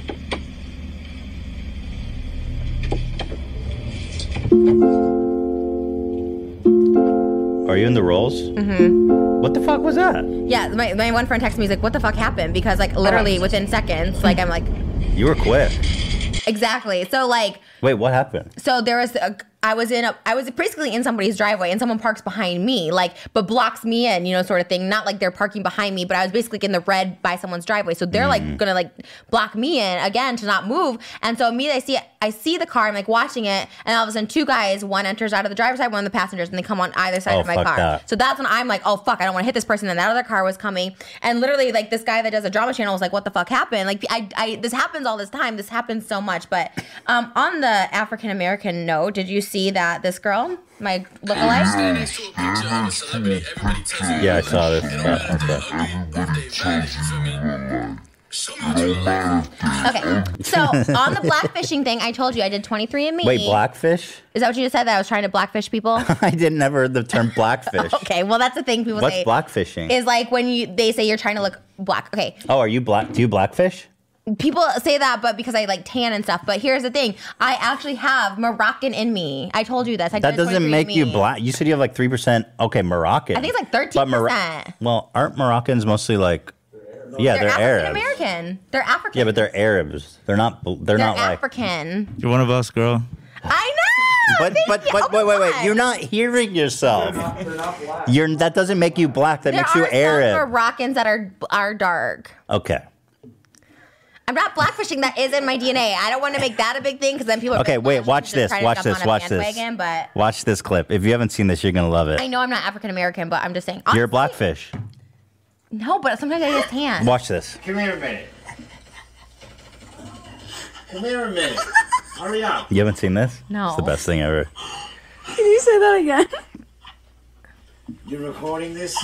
Are you in the rolls? Mm-hmm. What the fuck was that? Yeah, my, my one friend texted me. He's like, "What the fuck happened?" Because like literally within seconds, like I'm like, You were quick. exactly. So like, Wait, what happened? so there was a, I was in a I was basically in somebody's driveway and someone parks behind me, like, but blocks me in, you know, sort of thing. Not like they're parking behind me, but I was basically in the red by someone's driveway. So they're like gonna like block me in again to not move. And so immediately I see it, I see the car, I'm like watching it, and all of a sudden two guys, one enters out of the driver's side, one of the passengers, and they come on either side Oh, of my fuck car. that. So that's when I'm like, oh fuck, I don't want to hit this person. And that other car was coming, and literally like this guy that does a drama channel was like, what the fuck happened? Like I, I this happens all this time. This happens so much. But um, on the African American note, did you see that this girl, my lookalike? Yeah, I saw this. Uh, Okay, so on the blackfishing thing, I told you I did twenty-three and me. Wait, blackfish? Is that what you just said? That I was trying to blackfish people? I didn't ever heard the term blackfish. Okay, well that's the thing people What's say. blackfishing? Is like when you they say you're trying to look black. Okay, Oh, are you black? Do you blackfish? people say that, but because I like tan and stuff. But here's the thing: I actually have Moroccan in me. I told you this. I That did a doesn't make you twenty-three and me. black. You said you have like three percent. Okay, Moroccan. I think it's like thirteen But Mor- percent. Well, aren't Moroccans mostly like? Yeah, They're, they're, African Arabs. American. They're African. Yeah, but they're Arabs. They're not. They're, They're not like. African. You're one of us, girl. I know. But Thank but you. but Oh wait my wait wait! God. You're not hearing yourself. They're not black. You're that doesn't make you black. That There makes you are some Arab. Moroccans that are are dark. Okay. I'm not blackfishing. That is in my D N A. I don't want to make that a big thing because then people. Are Okay. like, Wait. well, Watch she's just this. trying to Watch jump this. on a Watch this. bandwagon, But Watch this clip. If you haven't seen this, you're gonna love it. I know I'm not African American, but I'm just saying. You're a Honestly, blackfish. No, but sometimes I get tan. Watch this. Come here a minute. Come here a minute. Hurry up. You haven't seen this? No. It's the best thing ever. Can you say that again? You're recording this?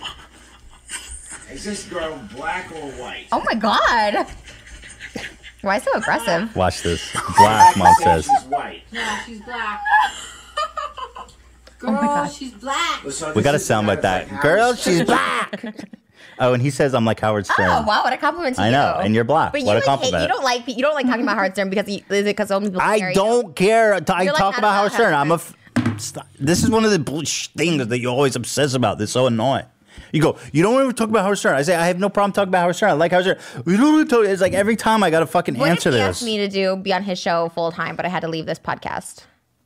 Is this girl black or white? Oh my god. Why so aggressive? Watch this. Black, Mom says. She's white. No, she's black. Oh my God. She's black. So We this gotta is sound kind like of that. Howard Girl, Stern. she's black. Oh, and he says I'm like Howard Stern. Oh wow, what a compliment to I you. know, and you're black. But you, What a like, hate, compliment. you don't like you don't like talking about Howard Stern because he, is it because only people I scare you? don't care. I You're talk like, about not Howard about Stern. I'm a. Howard. F- stop. This is one of the bullsh- things that you always obsess about. That's so annoying. You go, you don't ever talk about Howard Stern. I say, I have no problem talking about Howard Stern. I like Howard Stern. We don't really talk. It's like every time I got to fucking What answer if he this. asked me to do be on his show full time, but I had to leave this podcast?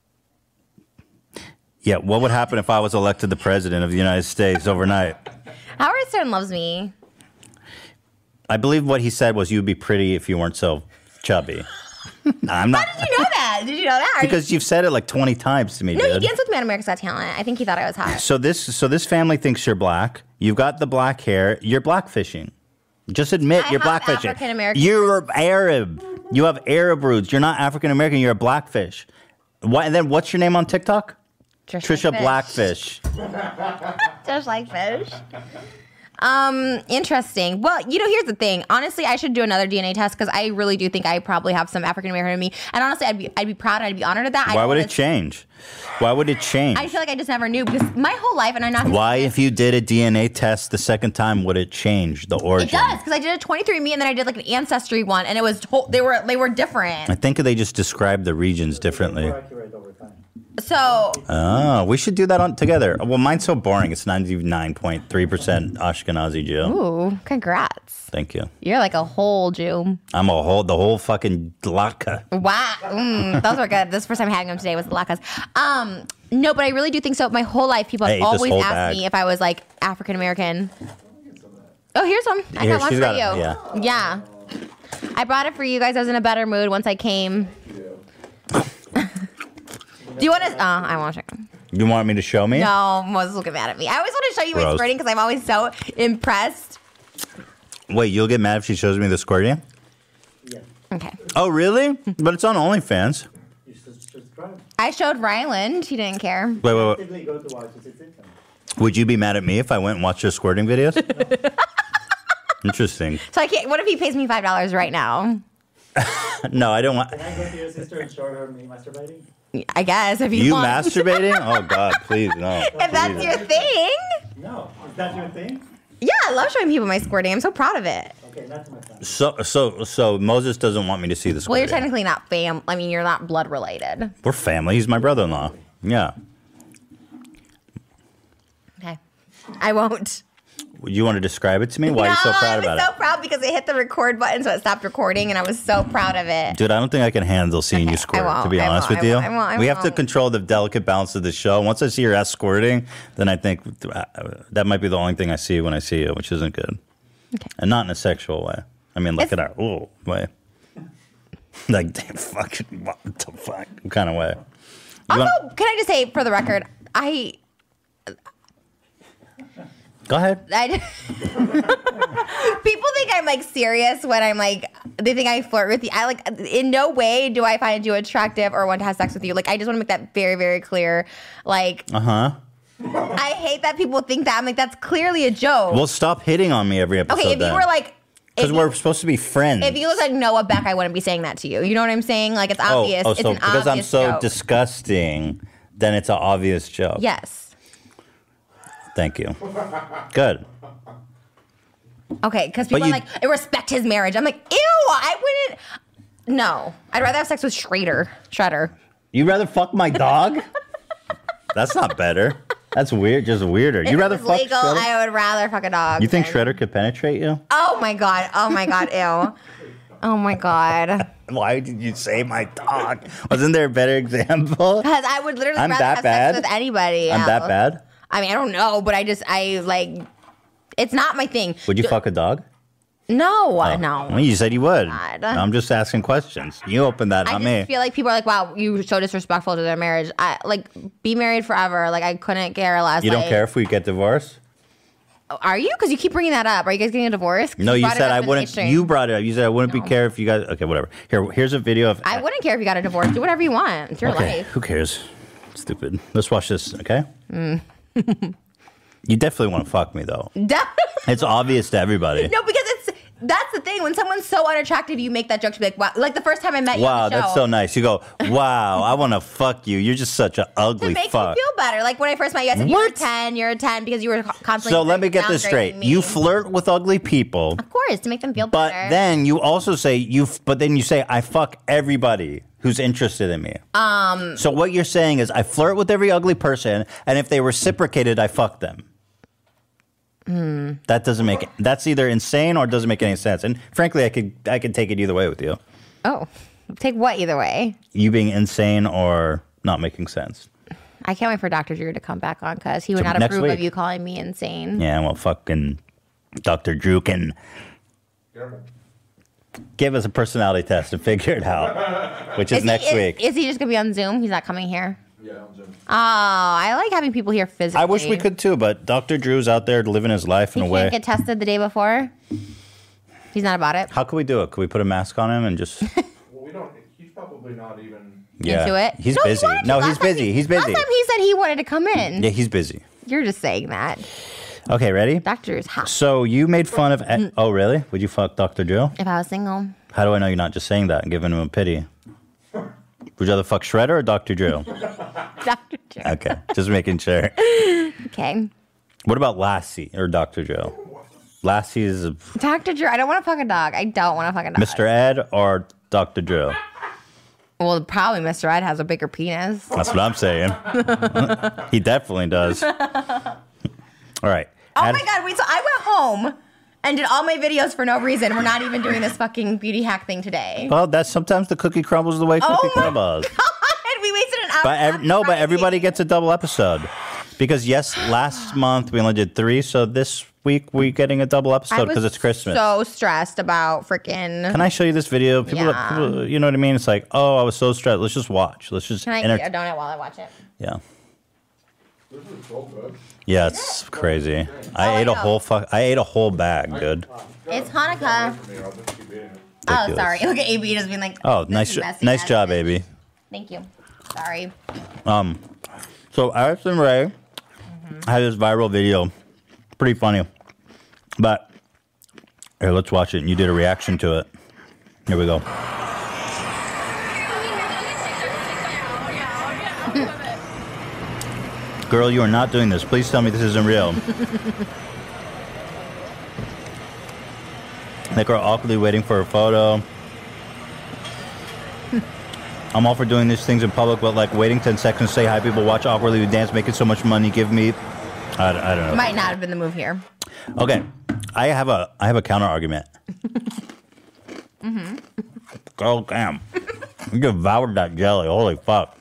Yeah, what would happen if I was elected the president of the United States overnight? Howard Stern loves me. I believe what he said was you'd be pretty if you weren't so chubby. No, I'm not. How did you know that? Did you know that? Are you- Because you've said it like twenty times to me, no, he dude. danced with me on America's Got Talent. I think he thought I was hot. So this, so this family thinks you're black. You've got the black hair. You're blackfishing. Just admit I you're have blackfishing. African-American You're Arab. You have Arab roots. You're not African American. You're a blackfish. What? And then what's your name on TikTok? Just Trisha like Blackfish. Just like fish. Um, interesting. Well, you know, here's the thing. Honestly, I should do another D N A test because I really do think I probably have some African American in me. And honestly, I'd be I'd be proud and I'd be honored at that. I Why don't would wanna- it change? Why would it change? I feel like I just never knew because my whole life, and I'm not. Why, if you did a D N A test the second time, would it change the origin? It does because I did a twenty-three and me, and then I did like an ancestry one, and it was to- they were they were different. I think they just describe the regions differently. More accurate over time. So Oh, we should do that on together. Well, mine's so boring. It's ninety-nine point three percent Ashkenazi Jew. ooh, congrats! Thank you. You're like a whole Jew. I'm a whole, the whole fucking laka. Wow, mm, those were good. This is the first time having them today was the lakas. Um, no, but I really do think so. My whole life, people I have ate this always whole asked bag. me if I was like African American. Oh, here's one. I Here, got one she's for got you. it, yeah. I brought it for you guys. I was in a better mood once I came. Do you want to? Oh, I won't show you. You want me to show me? No, Moses will get mad at me. I always want to show you my Gross. squirting because I'm always so impressed. Wait, you'll get mad if she shows me the squirting? Yeah. Okay. Oh, really? But it's on OnlyFans. You should subscribe. I showed Ryland. He didn't care. Wait, wait, wait. Actively go to watch it. It's income. Would you be mad at me if I went and watched your squirting videos? Interesting. So I can't. What if he pays me five dollars right now? No, I don't want. Can I go to your sister and show her me masturbating? I guess if you, You want. masturbating? Oh, God, please, no. If that's Please. your thing. No. Is that your thing? Yeah, I love showing people my squirting. I'm so proud of it. Okay, that's my family. So, so, so Moses doesn't want me to see the Well, squirting. you're technically not fam. I mean, you're not blood related. We're family. He's my brother-in-law. Yeah. Okay. I won't. You want to describe it to me? Why are you so No, proud I was about so it? proud because it hit the record button, so it stopped recording, and I was so proud of it. Dude, I don't think I can handle seeing Okay, you squirt, I won't, to be I honest won't, with I you. won't, I won't, I we have to won't. control the delicate balance of the show. Once I see your ass squirting, then I think uh, that might be the only thing I see when I see you, which isn't good. Okay. And not in a sexual way. I mean, like It's- in a ooh way. Like, damn, fucking, what the fuck kind of way. You Also, want- can I just say, for the record, I Go ahead. I, people think I'm like serious when I'm like they think I flirt with you. I like in no way do I find you attractive or want to have sex with you. Like I just want to make that very very clear. Like Uh-huh. I hate that people think that. I'm like that's clearly a joke. Well, stop hitting on me every episode okay, if then. you were like Because if we're you, supposed to be friends. if you look like Noah Beck, I wouldn't be saying that to you. You know what I'm saying? Like it's oh, obvious. oh, it's so an because I'm obvious so joke. disgusting, then it's an obvious joke. Yes. Thank you. Good. Okay, because But people are you- like, I respect his marriage. I'm like, ew, I wouldn't. No, I'd rather have sex with Schrader. Shredder. You'd rather fuck my dog? That's not better. That's weird. Just weirder. If You'd it rather was fuck legal, Shredder? I would rather fuck a dog. You think than- Shredder could penetrate you? Oh my god. Oh my god. Ew. Oh my god. Why did you say my dog? Wasn't there a better example? Because I would literally I'm rather that have bad? sex with anybody. I'm that else. bad? I mean, I don't know, but I just, I like, it's not my thing. Would you D- fuck a dog? No, Oh. no. Well, you said you would. God. I'm just asking questions. You opened that, I not just me. feel like people are like, wow, you so disrespectful to their marriage. I like be married forever. Like I couldn't care less. You don't like, care if we get divorced? Are you? Because you keep bringing that up. Are you guys getting a divorce? No, you brought it said up I in the wouldn't. mainstream. You brought it up. You said I wouldn't No. be care if you guys. Okay, whatever. Here, here's a video of. I wouldn't care if you got a divorce. Do whatever you want. It's your okay, life. who cares? Stupid. Let's watch this. Okay. Mm. You definitely want to fuck me though. Definitely. It's obvious to everybody. No, because it's that's the thing. When someone's so unattractive, you make that joke to be like, wow. Like the first time I met you. Wow, on the show, that's so nice. You go, wow, I want to fuck you. You're just such an ugly It makes fuck. me feel better. Like when I first met you, I said, you're a What? ten, you're a ten, because you were constantly. So let me get this downgrading straight. me. You flirt with ugly people, Of course, to make them feel but better. then you also say you. f- But then you say I fuck everybody who's interested in me. Um. So what you're saying is I flirt with every ugly person, and if they reciprocated, I fuck them. Hmm. That doesn't make. That's either insane or doesn't make any sense. And frankly, I could I could take it either way with you. Oh, take what either way? You being insane or not making sense. I can't wait for Doctor Drew to come back on because he would So not next approve of week. you calling me insane. Yeah, well, fucking Doctor Drew can give us a personality test and figure it out, which is, he- next is, week. Is he just gonna be on Zoom? He's not coming here. Yeah, on Zoom. Oh, I like having people here physically. I wish we could too, but Doctor Drew's out there living his life in He a way. can't get tested the day before. He's not about it. How could we do it? Could we put a mask on him and just? Well, we don't. He's probably not even Yeah, Into it. he's No, he busy. wanted to. No, Last he's time busy. he- He's busy. Last time he said he wanted to come in. Yeah, he's busy. You're just saying that. Okay, ready? Doctor's hot. So you made fun of. Ed- oh, really? Would you fuck Doctor Drew? If I was single, How do I know you're not just saying that and giving him a pity? Would you rather fuck Shredder or Doctor Drew? Doctor Drew. Okay, just making sure. Okay. What about Lassie or Doctor Drew? Lassie is a Doctor Drew. I don't want to fuck a dog. I don't want to fuck a dog. Mister Ed or Doctor Drew? Well, probably Mister Ed has a bigger penis. That's what I'm saying. He definitely does. All right. Oh Ad- my God, wait, so I went home and did all my videos for no reason. We're not even doing this fucking beauty hack thing today. Well, that's sometimes the cookie crumbles the way cookie Oh my crumbles. God, we wasted an hour. But ev- no, but everybody gets a double episode. Because yes, last month we only did three, so this week we're getting a double I episode was because it's Christmas. so stressed about freaking. Can I show you this video? People, Yeah. people, you know what I mean? It's like, oh, I was so stressed. Let's just watch. Let's just Can I enter- eat a donut while I watch it? Yeah. This is so good. Yeah, it's crazy. I Oh, I ate a know. whole fuck. I ate a whole bag, dude. It's Hanukkah. I'll just keep eating it. Oh, Ridiculous. sorry. Look at A B just being like, Oh, this nice, is jo- messy nice as job, bitch. baby. Thank you. Sorry. Um, so Addison Ray had this viral video, pretty funny. But here, let's watch it. And you did a reaction to it. Here we go. Girl, you are not doing this. Please tell me this isn't real. That girl awkwardly waiting for a photo. I'm all for doing these things in public, but like waiting ten seconds to say hi, people watch awkwardly dance, making so much money, give me. I, I don't know. Might not have been the move here. Okay, I have a I have a counter argument. Mm-hmm. Girl, damn, you devoured that jelly. Holy fuck!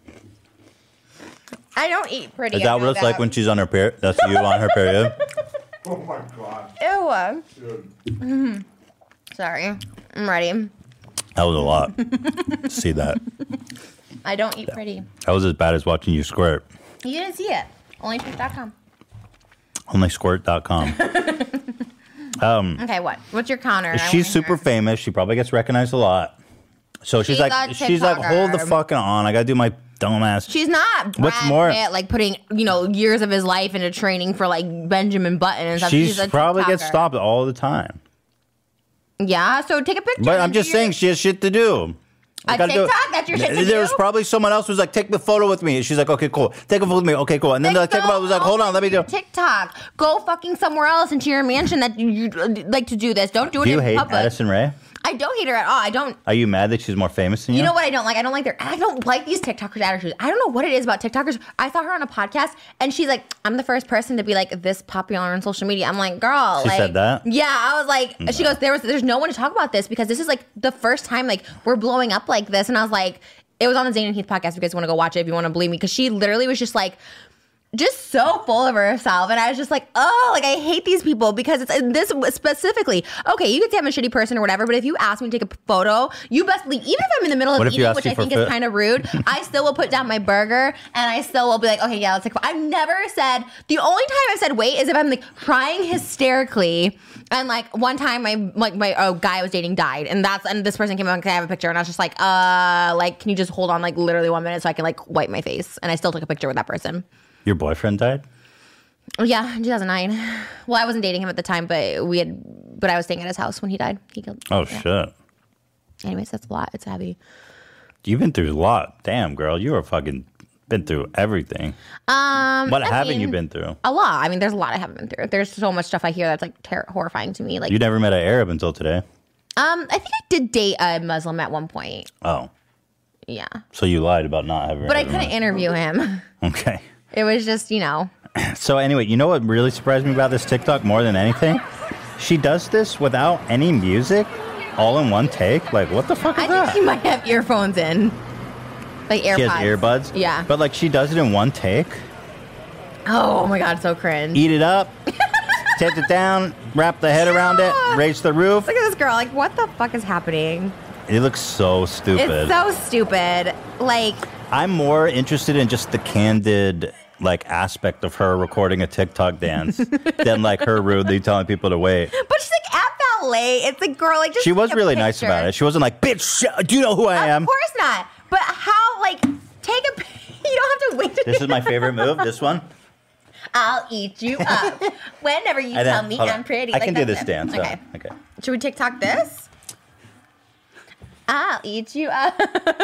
I don't eat pretty. Is I that know what it's like when she's on her period? That's you on her period. Oh my god. Ew. Dude. Mhm. Sorry. I'm ready. That was a lot. to see that. I don't eat pretty. That was as bad as watching you squirt. You didn't see it. Only truth dot com. Only squirt dot com. um, Okay, what? What's your counter? I she's wanna super hear. famous. She probably gets recognized a lot. So she's, She's like, a she's like, hold the TikToker. fucking on. I gotta do my dumbass. She's not Brad What's more- Pitt, like putting, you know, years of his life into training for like Benjamin Button and stuff. She's, a probably gets TikToker. stopped all the time. Yeah, so take a picture. But I'm and do just your- saying she has shit to do. A Gotta do it. TikTok? That's your shit to There was do? probably someone else who's like, take the photo with me. And she's like, okay, cool. Take a photo with me. Okay, cool. And then the TikTok was like, hold on, let me do it. TikTok. Go fucking somewhere else into your mansion that you you like to do this. Don't do it Do you in hate public. Addison Rae? I don't hate her at all. I don't. Are you mad that she's more famous than you? You know what I don't like? I don't like their. I don't like these TikTokers' attitudes. I don't know what it is about TikTokers. I saw her on a podcast, and she's like, "I'm the first person to be like this popular on social media." I'm like, "Girl, She like, said that? Yeah, I was like, No. she goes, "There was, there's no one to talk about this because this is like the first time like we're blowing up like this." And I was like, it was on the Zayn and Heath podcast. If you guys want to go watch it, if you want to believe me, because she literally was just like, just so full of herself. And I was just like, oh, like I hate these people because it's and this specifically. Okay, you could say I'm a shitty person or whatever, but if you ask me to take a photo, you best believe, even if I'm in the middle of What if you eating, asked which you I for think food? is kind of rude, I still will put down my burger and I still will be like, okay, yeah, let's take a photo. I've never said, the only time I've said wait is if I'm like crying hysterically. And like one time my like my oh, guy I was dating died, and that's and this person came up and can I have a picture, and I was just like, uh, like can you just hold on like literally one minute so I can like wipe my face, and I still took a picture with that person. Your boyfriend died? Yeah, in two thousand nine. Well, I wasn't dating him at the time, but we had, but I was staying at his house when he died. He killed. Oh yeah. shit! Anyways, that's a lot. It's heavy. You've been through a lot. Damn, girl, you are fucking been through everything. Um, what I haven't mean, you been through? A lot. I mean, there's a lot I haven't been through. There's so much stuff I hear that's like ter- horrifying to me. Like You never met an Arab until today. Um, I think I did date a Muslim at one point. Oh, Yeah, so you lied about not having. but I couldn't interview him. Okay. It was just, you know. So anyway, you know what really surprised me about this TikTok more than anything? She does this without any music, all in one take. Like, what the fuck is I that? think she might have earphones in, like AirPods. She has earbuds? Yeah. But like she does it in one take. Oh my god, so cringe. Eat it up, tilt it down, wrap the head around it, raise the roof. Look at this girl. Like, what the fuck is happening? It looks so stupid. It's so stupid. Like, I'm more interested in just the candid like aspect of her recording a TikTok dance than like her rudely telling people to wait. but she's like at ballet. It's like, girl, like just She was take a really nice picture. about it. She wasn't like, bitch, sh- do you know who I am? Of course not. But how, like, take a, you don't have to wait. This is my favorite move, this one. I'll eat you up whenever you And then- tell me hold I'm on. pretty. I Like, can do that's this it. dance. Okay. though. Okay. Should we TikTok this? I'll eat you up.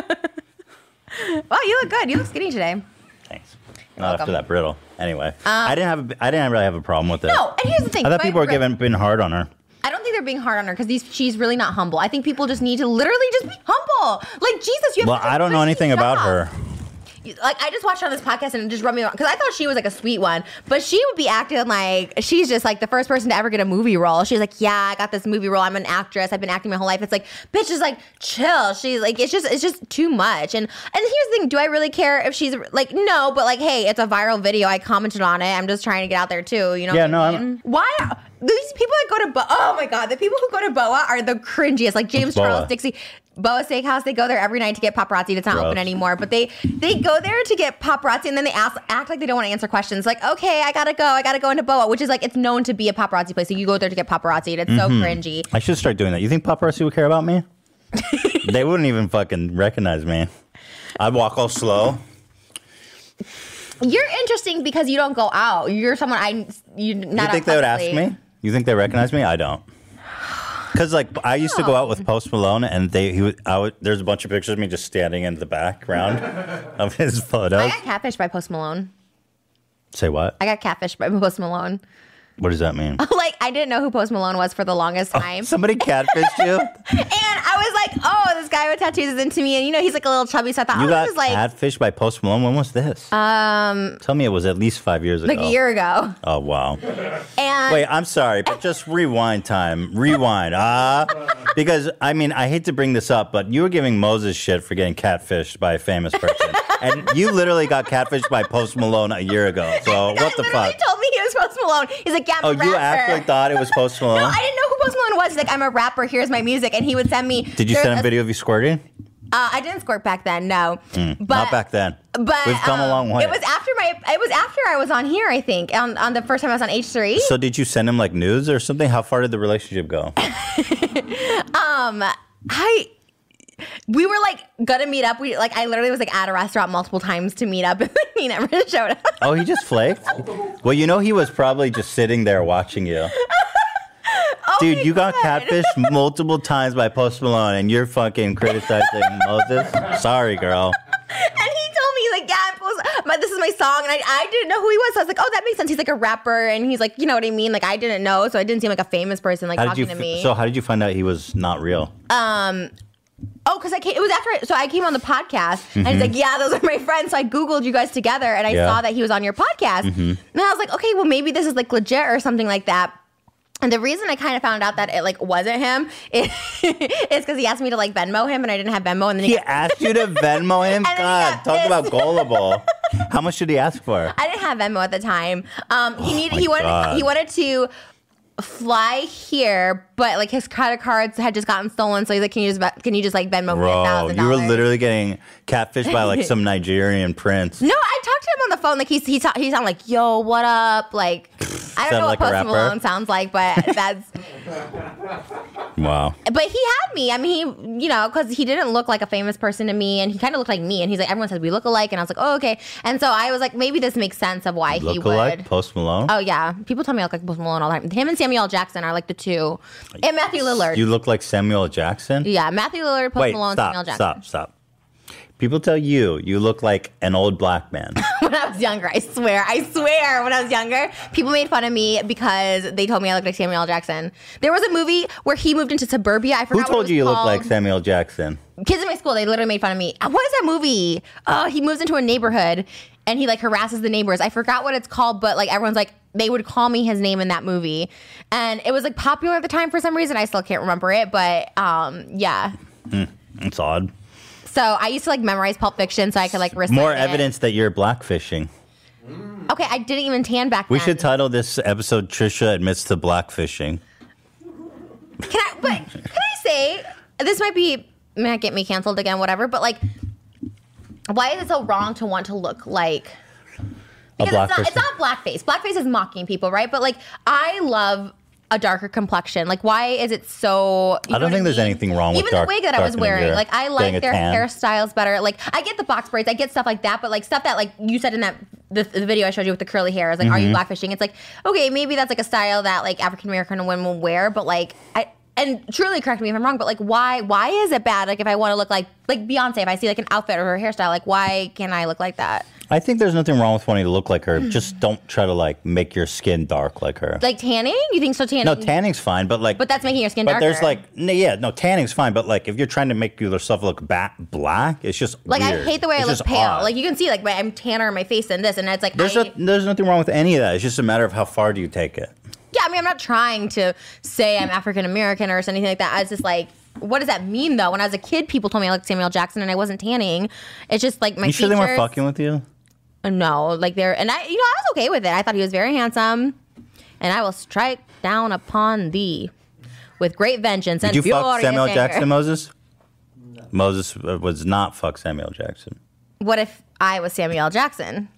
Wow, you look good. You look skinny today. Thanks. You're Not welcome. after that brittle. Anyway, Um, I didn't have. A, I didn't really have a problem with it. No, and here's the thing. I thought my people were bro- giving been hard on her. I don't think they're being hard on her because she's really not humble. I think people just need to literally just be humble. Like, Jesus, you have Well, such a I don't know cushy anything about job. her. You- Like, I just watched her on this podcast and it just rubbed me wrong because I thought she was like a sweet one, but she would be acting like she's just like the first person to ever get a movie role. She's like, yeah, I got this movie role. I'm an actress. I've been acting my whole life. It's like, bitch, just like chill. She's like, it's just, it's just too much. And and here's the thing: do I really care if she's like, no? But like, hey, it's a viral video. I commented on it. I'm just trying to get out there too. You know? Yeah, what no, I I'm- mean? Why? These people that go to Bo- oh my god, the people who go to B O A are the cringiest. Like James What's B O A? Charles Dixie. B O A Steakhouse, they go there every night to get paparazzi. It's not Gross. open anymore, but they they go there to get paparazzi, and then they ask, act like they don't want to answer questions. Like, okay, I gotta go, I gotta go into B O A, which is like it's known to be a paparazzi place. So you go there to get paparazzi, and it's so Mhm. cringy. I should start doing that. You think paparazzi would care about me? They wouldn't even fucking recognize me. I'd walk all slow. You're interesting because you don't go out. You're someone I you not. you think out they would ask publicly. me? You think they recognize me? I don't. Because like I used to go out with Post Malone, and they he would, I would, there's a bunch of pictures of me just standing in the background of his I photos. got catfished by Post Malone. Say what? I got catfished by Post Malone. What does that mean? Like I didn't know who Post Malone was for the longest time. Somebody catfished you? And I was like, oh, this guy with tattoos is into me. And, you know, he's like a little chubby. So I thought, You oh, got this is like, catfished by Post Malone? When was this? um, Tell me it was at least five years ago. like a year ago. Oh, wow. And Wait, I'm sorry, but just rewind time. Rewind. Ah. Because, I mean, I hate to bring this up, but you were giving Moses shit for getting catfished by a famous person. And you literally got catfished by Post Malone a year ago. So what the literally fuck? told me he was Post Malone. He's like, yeah, I'm Oh, a rapper. you actually thought it was Post Malone? No, I didn't know who Post Malone was. He's like, I'm a rapper. Here's my music. And he would send me. Did you there's send him a- a video of you squirting? Uh, I didn't squirt back then, no. Mm, But- not back then. But We've come a um, long way. It was after my. It was after I was on here. I think on, on the first time I was on H three. So did you send him like nudes or something? How far did the relationship go? Um, I. We were like gonna meet up. We like I literally was like at a restaurant multiple times to meet up, and he never showed up. Oh, he just flaked? Well, you know he was probably just sitting there watching you. Oh Dude, you got catfished multiple times by Post Malone, and you're fucking criticizing Moses? Sorry, girl. And he told me, he's like, yeah, I'm supposed, my, this is my song. And I, I didn't know who he was. So I was like, oh, that makes sense. He's like a rapper. And he's like, you know what I mean? Like, I didn't know. So I didn't seem like a famous person, like, How did talking you? to me. F- so how did you find out he was not real? um, oh, because I came, it was after, I, so I came on the podcast. And he's Mhm. like, yeah, those are my friends. So I Googled you guys together. And I Yeah. saw that he was on your podcast. Mhm. And I was like, okay, well, maybe this is like legit or something like that. And the reason I kind of found out that it like wasn't him is because he asked me to like Venmo him, and I didn't have Venmo. And then he, He got, asked you to Venmo him? And then he God, got talk pissed. about gullible. How much did he ask for? I didn't have Venmo at the time. Um, he needed. Oh my he wanted. God. He wanted to fly here, but like his credit cards had just gotten stolen. So he's like, "Can you just can you just like Venmo me a Bro, thousand you were dollars?" literally getting catfished by like some Nigerian prince. No, I talked to him on the phone. Like he's he ta- he sounded like, "Yo, what up?" Like I don't Sound know like a what Post rapper? Malone sounds like, but that's. Wow. But he had me. I mean, he, you know, because he didn't look like a famous person to me, and he kind of looked like me. And he's like, everyone says we look alike, and I was like, oh, okay. And so I was like, maybe this makes sense of why he Look would. alike, Post Malone. Oh yeah, people tell me I look like Post Malone all the time. Him and Samuel L. Jackson are like the two, and Matthew Lillard. You look like Samuel L. Jackson. Yeah, Matthew Lillard, Post Wait, Malone, stop, Samuel L. Jackson. stop, stop. People tell you you look like an old black man. When I was younger, I swear, I swear, when I was younger, people made fun of me because they told me I looked like Samuel L. Jackson. There was a movie where he moved into suburbia. I Who forgot what it told was you you look called. like Samuel L. Jackson? Kids in my school, they literally made fun of me. What is that movie? Oh, he moves into a neighborhood and he like harasses the neighbors. I forgot what it's called, but like everyone's like, they would call me his name in that movie. And it was like popular at the time for some reason. I still can't remember it, but um, yeah. Hmm, it's odd. So I used to like memorize Pulp Fiction so I could like recite More it. evidence that you're blackfishing. Okay, I didn't even tan back then. We should title this episode "Trisha Admits to Blackfishing." Can I? But can I say this might be might get me canceled again, whatever. But like, why is it so wrong to want to look like? Because it's not, it's not blackface. Blackface is mocking people, right? But like, I love a darker complexion. Like, why is it so? I don't think there's anything wrong with Even dark, the wig that I was darkening wearing, your- like I getting like a their tan. hairstyles better. Like I get the box braids, I get stuff like that, but like stuff that like you said in that the, the video I showed you with the curly hair is like, are you Mhm. blackfishing? It's like, okay, maybe that's like a style that like African American women will wear, but like I and truly correct me if I'm wrong, but like why why is it bad? Like if I want to look like like Beyonce, if I see like an outfit or her hairstyle, like why can't I look like that? I think there's nothing wrong with wanting to look like her. Just don't try to like make your skin dark like her. Like tanning? You think so? Tanning? No, tanning's fine, but like. But that's making your skin But darker. there's like, n- yeah, no, tanning's fine, but like if you're trying to make yourself look ba- black, it's just like weird. I hate the way It's I look just pale. odd. Like you can see like my, I'm tanner in my face than this, and it's like There's, I, no, there's nothing wrong with any of that. It's just a matter of how far do you take it. yeah. I mean, I'm not trying to say I'm African American or anything like that. I was just like, what does that mean though? When I was a kid, people told me I looked Samuel L. Jackson, and I wasn't tanning. It's just like my. you sure they weren't features- fucking with you? No, like they're and I, you know, I was okay with it. I thought he was very handsome, and I will strike down upon thee with great vengeance. Did and you fuck furious Samuel L. anger. Jackson, Moses? No. Moses uh, was not fuck Samuel L. Jackson. What if I was Samuel L. Jackson?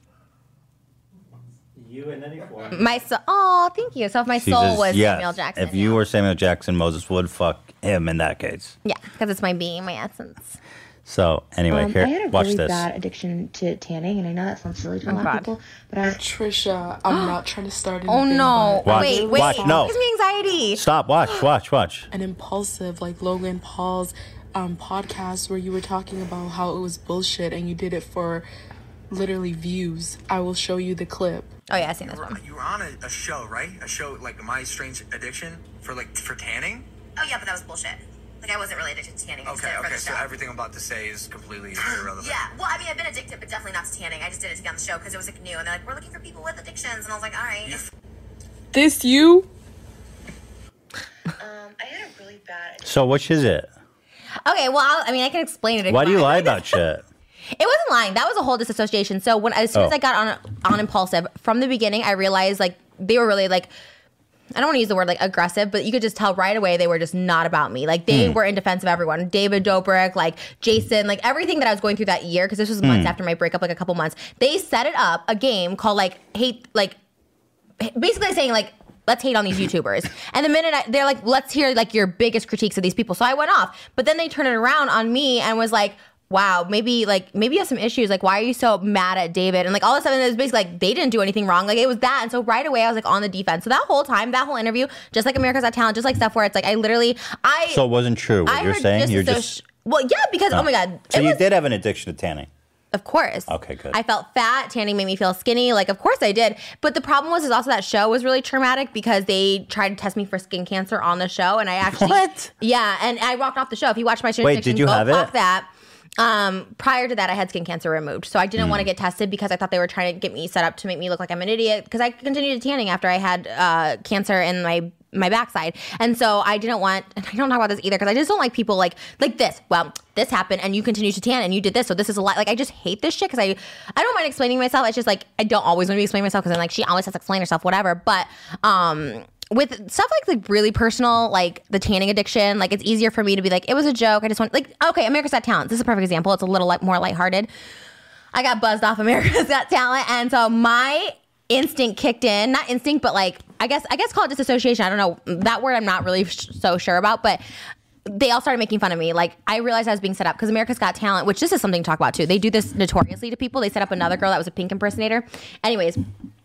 You in any form. My soul. Oh, thank you. So if my She soul says, was yes, Samuel L. Jackson, if you were Samuel L. Jackson, Moses would fuck him in that case. yeah, because it's my being, my essence. So anyway, Um, here, I had a watch really this. bad addiction to tanning, and I know that sounds silly to a Oh, lot God. of people, but I Trisha, I'm not trying to start Oh anything. no! but Watch, Wait, wait. watch, no. It gives me anxiety. Stop, watch, watch, watch. An impulsive, like Logan Paul's um, podcast where you were talking about how it was bullshit and you did it for literally views. I will show you the clip. Oh yeah, I seen this one. You were on a, a show, right? A show like My Strange Addiction for like for tanning. Oh yeah, but that was bullshit. Like I wasn't really addicted to tanning. I just Okay, did it for okay. the So show. everything I'm about to say is completely irrelevant. Yeah, well, I mean, I've been addicted, but definitely not to tanning. I just did it to be on the show because it was like new, and they're like, "We're looking for people with addictions," and I was like, "All right." This you? um, I had a really bad. So which is it? Okay, well, I'll, I mean, I can explain it. if Why do you want. lie about shit? It wasn't lying. That was a whole disassociation. So when as soon as Oh. I got on on impulsive from the beginning, I realized like they were really like. I don't want to use the word like aggressive, but you could just tell right away they were just not about me. Like they Mm. were in defense of everyone. David Dobrik, like Jason, like everything that I was going through that year, because this was months Mm. after my breakup, like a couple months. They set it up a game called like hate, like basically saying like let's hate on these YouTubers. And the minute I, they're like, let's hear like your biggest critiques of these people. So I went off, but then they turned it around on me and was like, wow, maybe like maybe you have some issues. Like, why are you so mad at David? And like all of a sudden, it was basically like they didn't do anything wrong. Like it was that. And so right away, I was like on the defense. So that whole time, that whole interview, just like America's Got Talent, just like stuff where it's like I literally, I. So it wasn't true what I you're heard saying? You're disassoci- just. Well, yeah, because oh, my god, So it you was, did have an addiction to tanning. of course. Okay, good. I felt fat. Tanning made me feel skinny. Like, of course I did. But the problem was, is also that show was really traumatic because they tried to test me for skin cancer on the show, and I actually What? Yeah, and I walked off the show. If you watch my Strange Wait, Addiction, did you go have clock it? that. Um, prior to that, I had skin cancer removed, so I didn't Hmm. want to get tested because I thought they were trying to get me set up to make me look like I'm an idiot. Because I continued tanning after I had uh, cancer in my my backside. And so I didn't want, and I don't talk about this either because I just don't like people like like this. Well, this happened and you continue to tan and you did this, so this is a lot. Like I just hate this shit because I I don't mind explaining myself. It's just like I don't always want to be explaining myself because I'm like she always has to explain herself, whatever. But um. with stuff like like really personal, like the tanning addiction, like it's easier for me to be like, it was a joke. I just want like, okay, America's Got Talent. This is a perfect example. It's a little like more lighthearted. I got buzzed off America's Got Talent, and so my instinct kicked in. Not instinct, but like I guess I guess call it disassociation. I don't know that word. I'm not really sh- so sure about, but. They all started making fun of me. Like, I realized I was being set up because America's Got Talent, which this is something to talk about too. They do this notoriously to people. They set up another girl that was a Pink impersonator. Anyways,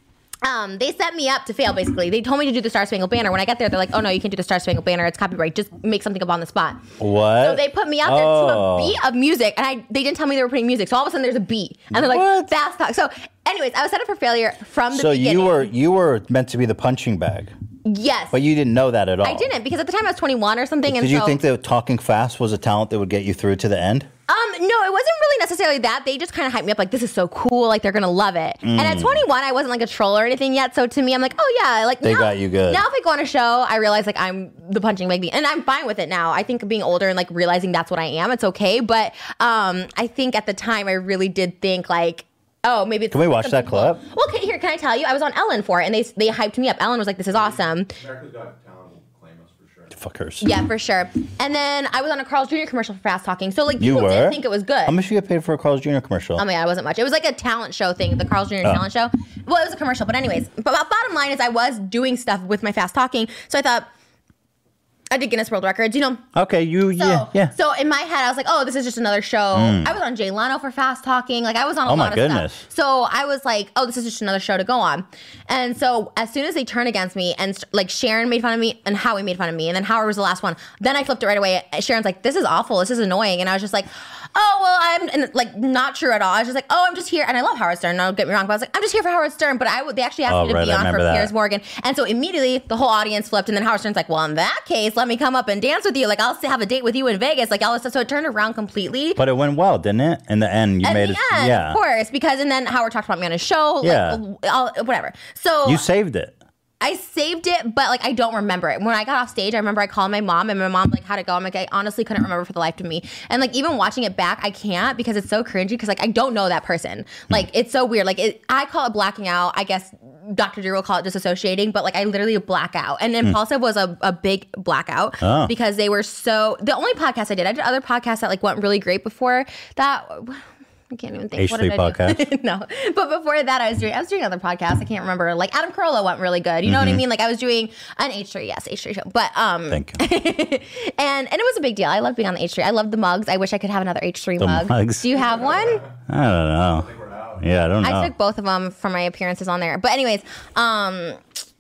um, they set me up to fail, basically. They told me to do the Star Spangled Banner. When I got there, they're like, oh no, you can't do the Star Spangled Banner. It's copyright. Just make something up on the spot. What? So they put me out there oh. to a beat of music, and I they didn't tell me they were putting music. So all of a sudden there's a beat. And they're like, what? fast talk. So anyways, I was set up for failure from the so beginning. So you were you were meant to be the punching bag. Yes. But you didn't know that at all. I didn't, because at the time I was twenty-one or something. Did and you so, think that talking fast was a talent that would get you through to the end? Um, no, it wasn't really necessarily that. They just kind of hyped me up like, this is so cool, like they're gonna love it. Mm. And at twenty-one, I wasn't like a troll or anything yet. So to me, I'm like, oh yeah, like they now, got you good. Now if I go on a show, I realize like I'm the punching bag, and I'm fine with it now. I think being older and like realizing that's what I am, it's okay. But um, I think at the time I really did think like, oh, maybe it's Can we watch that cool. clip? Well, okay, here, can I tell you? I was on Ellen for it, and they they hyped me up. Ellen was like, this is awesome. America's Got Talent will claim us for sure. Fuckers. Yeah, for sure. And then I was on a Carl's Junior commercial for Fast Talking. So like You people were? didn't think it was good. How much you get paid for a Carl's Junior commercial? Oh my God, it wasn't much. It was like a talent show thing, the Carl's Junior Oh. talent show. Well, it was a commercial, but anyways. But bottom line is I was doing stuff with my Fast Talking. So I thought, I did Guinness World Records, you know. Okay, you, So, yeah, yeah. So in my head, I was like, oh, this is just another show. Mm. I was on Jay Leno for Fast Talking. Like, I was on a Oh, my lot of goodness. stuff. So I was like, oh, this is just another show to go on. And so as soon as they turned against me, and like Sharon made fun of me, and Howie made fun of me, and then Howard was the last one, then I flipped it right away. Sharon's like, this is awful. This is annoying. And I was just like, oh, well, I'm and, like not true at all. I was just like, oh, I'm just here. And I love Howard Stern. Don't get me wrong. But I was like, I'm just here for Howard Stern. But I would, they actually asked Oh, me to right, be I on for remember that. Piers Morgan. And so immediately the whole audience flipped. And then Howard Stern's like, well, in that case, let me come up and dance with you. Like, I'll have a date with you in Vegas. Like, all this stuff. So it turned around completely. But it went well, didn't it? In the end, you At made the it. end, yeah. of course. Because, and then Howard talked about me on his show. Yeah. Like, all, whatever. So You saved it. I saved it, but like I don't remember it. When I got off stage, I remember I called my mom, and my mom like, how'd it go? I'm like, I honestly couldn't remember for the life of me. And like even watching it back, I can't because it's so cringy because like I don't know that person. Like it's so weird. Like it, I call it blacking out. I guess Doctor Drew will call it disassociating, but like I literally black out. And Impulsive was a, a big blackout Oh. because they were so. The only podcast I did, I did other podcasts that like went really great before that. I can't even think. H three what did I do? podcast. No, but before that, I was doing I was doing other podcasts. I can't remember. Like Adam Carolla went really good. You know what I Mhm. mean? Like I was doing an H three, yes, H three show. But um, Thank you. and and it was a big deal. I love being on the H three. I love the mugs. I wish I could have another H three The mug. mugs. Do you have one? I don't know. Yeah, I don't know. I took both of them for my appearances on there. But anyways, um,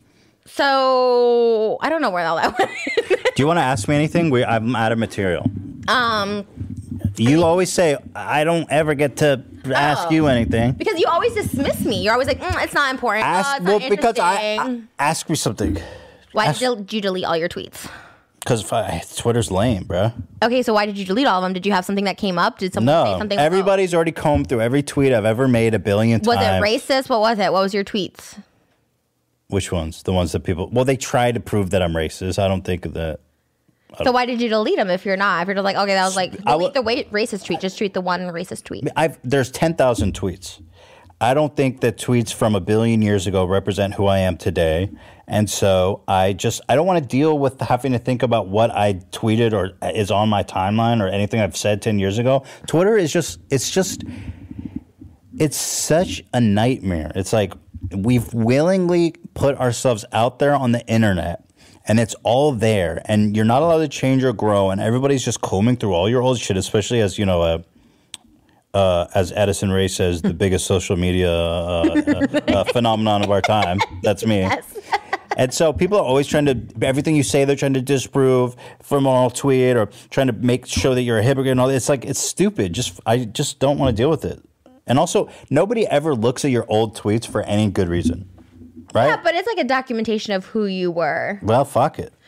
so I don't know where all that went. Do you want to ask me anything? We, I'm out of material. um. You always say, I don't ever get to ask Oh. you anything. Because you always dismiss me. You're always like, mm, it's not important. Ask, oh, it's well, not because I, interesting. I ask me something. Why ask- did you delete all your tweets? Because Twitter's lame, bro. Okay, so why did you delete all of them? Did you have something that came up? Did someone say No, something? everybody's already combed through every tweet I've ever made a billion Was times. it racist? What was it? What was your tweets? Which ones? The ones that people... Well, they try to prove that I'm racist. I don't think that... So why did you delete them if you're not? If you're just like, okay, that was like, I delete w- the wa- racist tweet. Just tweet the one racist tweet. I've, there's ten thousand tweets. I don't think that tweets from a billion years ago represent who I am today. And so I just, I don't want to deal with having to think about what I tweeted or is on my timeline or anything I've said ten years ago. Twitter is just, it's just, it's such a nightmare. It's like we've willingly put ourselves out there on the internet and it's all there and you're not allowed to change or grow and everybody's just combing through all your old shit, especially as, you know, a, Uh, as Addison Rae says, the biggest social media uh, uh, uh, phenomenon of our time. That's me. Yes. And so people are always trying to, everything you say, they're trying to disprove from all tweet or trying to make show that you're a hypocrite and all that. It's like, it's stupid. Just, I just don't want to deal with it. And also, nobody ever looks at your old tweets for any good reason. Right? Yeah, but it's like a documentation of who you were. Well, fuck it.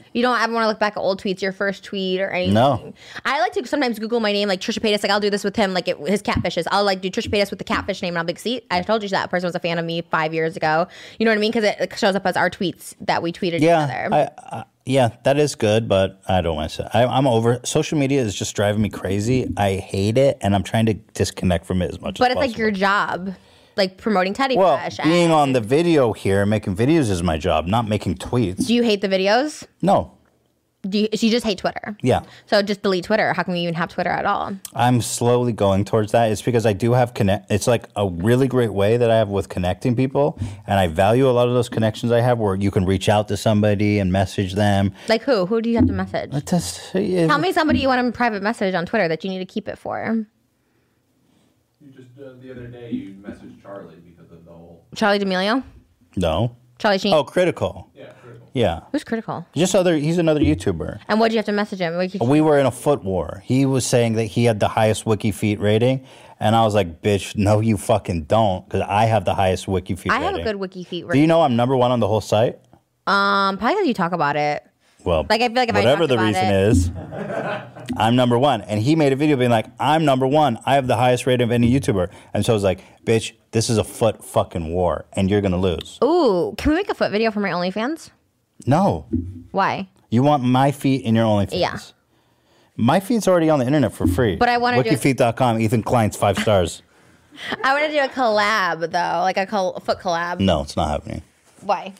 You don't ever want to look back at old tweets, your first tweet or anything. No. I like to sometimes Google my name, like Trisha Paytas. Like I'll do this with him, like it, his catfishes. I'll like do Trisha Paytas with the catfish name, and I'll be like, see, I told you that person was a fan of me five years ago. You know what I mean? Because it shows up as our tweets that we tweeted Yeah, each other. I, I, yeah, that is good, but I don't want to say. I, I'm over. Social media is just driving me crazy. I hate it, and I'm trying to disconnect from it as much but as it's possible. like your job, like promoting Teddy Well, Fresh. being and- on the video here, making videos is my job, not making tweets. Do you hate the videos? No. Do you, so you just hate Twitter? Yeah. So just delete Twitter. How come you even have Twitter at all? I'm slowly going towards that. It's because I do have connect. It's like a really great way that I have with connecting people, and I value a lot of those connections I have where you can reach out to somebody and message them. Like who? Who do you have to message? Just, yeah. Tell me somebody you want a private message on Twitter that you need to keep it for. You just uh, the other day you messaged Charlie because of the whole. Charlie D'Amelio? No. Charlie Sheen? Oh, Critical. Yeah, Critical. Yeah. Who's Critical? Just other. He's another YouTuber. And what did you have to message him? Like, We were in a foot war. He was saying that he had the highest wiki feet rating, and I was like, "Bitch, no, you fucking don't," because I have the highest wiki feet I rating. have a good wiki feet. Do you know I'm number one on the whole site? Um, probably because you talk about it. Well, Like, I feel like if I whatever talked the about reason it- is, I'm number one. And he made a video being like, I'm number one. I have the highest rating of any YouTuber. And so I was like, bitch, this is a foot fucking war, and you're going to lose. Ooh, can we make a foot video for my OnlyFans? No. Why? You want my feet in your OnlyFans. Yeah. My feet's already on the internet for free. But I wanna do- Wikifeet dot com, Ethan Klein's five stars. I want to do a collab, though. Like a, col- a foot collab. No, it's not happening. Why?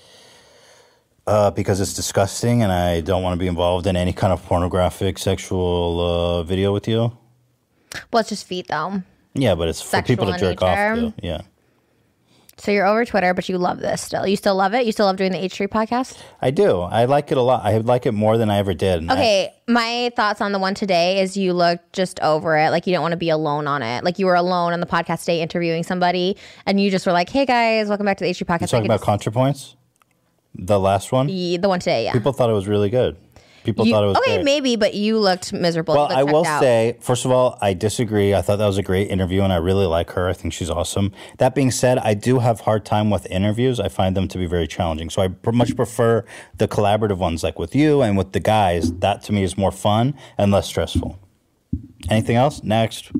Uh, because it's disgusting, and I don't want to be involved in any kind of pornographic sexual uh, video with you. Well, it's just feet, though. Yeah, but it's for people to Sexual in jerk off nature. to. Yeah. So you're over Twitter, but you love this still. You still love it? You still love doing the H three podcast? I do. I like it a lot. I like it more than I ever did. And I- Okay, my thoughts on the one today is you looked just over it. Like you don't want to be alone on it. Like you were alone on the podcast today interviewing somebody, and you just were like, hey guys, welcome back to the H three podcast. you talking I about get to- ContraPoints? The last one? Yeah, the one today, yeah. People thought it was really good. People You- thought it was okay, great. maybe, but you looked miserable. Well, You I looked will checked out. say, first of all, I disagree. I thought that was a great interview, and I really like her. I think she's awesome. That being said, I do have hard time with interviews. I find them to be very challenging. So I pr- much prefer the collaborative ones, like with you and with the guys. That to me is more fun and less stressful. Anything else? Next.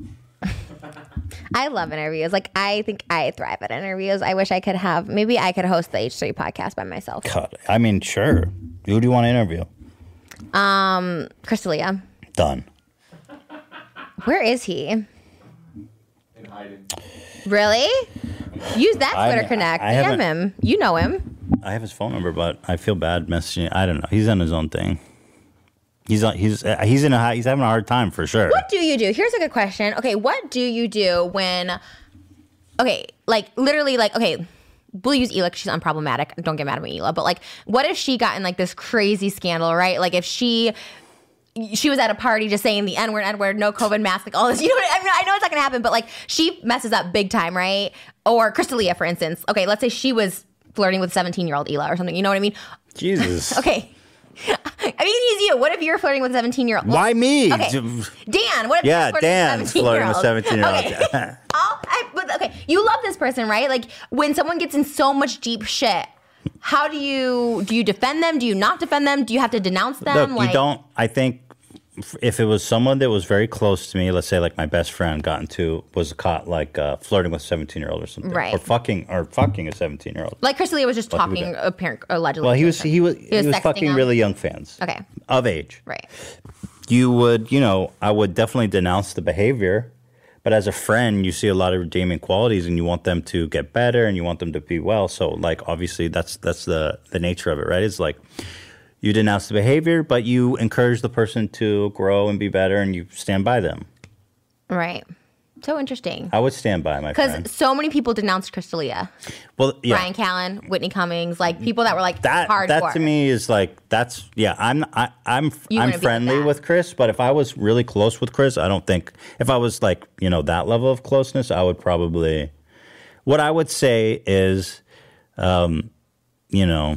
I love interviews. Like I think I thrive at interviews. I wish I could have. Maybe I could host the H three podcast by myself. God, I mean, sure. Who do you want to interview? Um, Crystalia. Done. Where is he? In hiding. Really? Use that I Twitter mean, Connect. I D M haven't- him. You know him. I have his phone number, but I feel bad messaging. I don't know. He's on his own thing. He's on. He's uh, he's in a. hi- He's having a hard time for sure. What do you do? Here's a good question. Okay, what do you do when? Okay, like literally, like okay, we'll use Ela 'cause she's unproblematic. Don't get mad at me, Ela. But like, what if she got in like this crazy scandal, right? Like if she. She was at a party just saying the N word, N word, no COVID mask, like all this. You know what I mean? I know it's not gonna happen, but like she messes up big time, right? Or Crystalia, for instance. Okay, let's say she was flirting with seventeen year old Ela or something. You know what I mean? Jesus. Okay. I mean, use you. What if you're flirting with a seventeen year old? Why me? Okay. Dan, what if Yeah, you're flirting Dan's with flirting with seventeen year olds. Okay. I'll- I, but, okay, you love this person, right? Like when someone gets in so much deep shit, how do you do? You defend them? Do you not defend them? Do you have to denounce them? Look, like, you don't. I think f- if it was someone that was very close to me, let's say like my best friend got into was caught like uh, flirting with a seventeen year old or something, Right. or fucking or fucking a seventeen year old. Like Crystalia was just What do we talking, do? apparent, allegedly. Well, he was he was he was, sexting fucking them? really young fans. Okay. Of age. Right. You would, you know, I would definitely denounce the behavior, but as a friend, you see a lot of redeeming qualities, and you want them to get better, and you want them to be well. So, like, obviously, that's that's the the nature of it, right? It's like you denounce the behavior, but you encourage the person to grow and be better, and you stand by them. Right. So interesting. I would stand by my friend. Because so many people denounced Crystalia. Well, yeah. Brian Callen, Whitney Cummings, like people that were like That hardcore. that to me is like that's yeah. I'm I, I'm You I'm wouldn't be like friendly that. with Chris, but if I was really close with Chris, I don't think if I was like you know that level of closeness, I would probably. What I would say is, um, you know,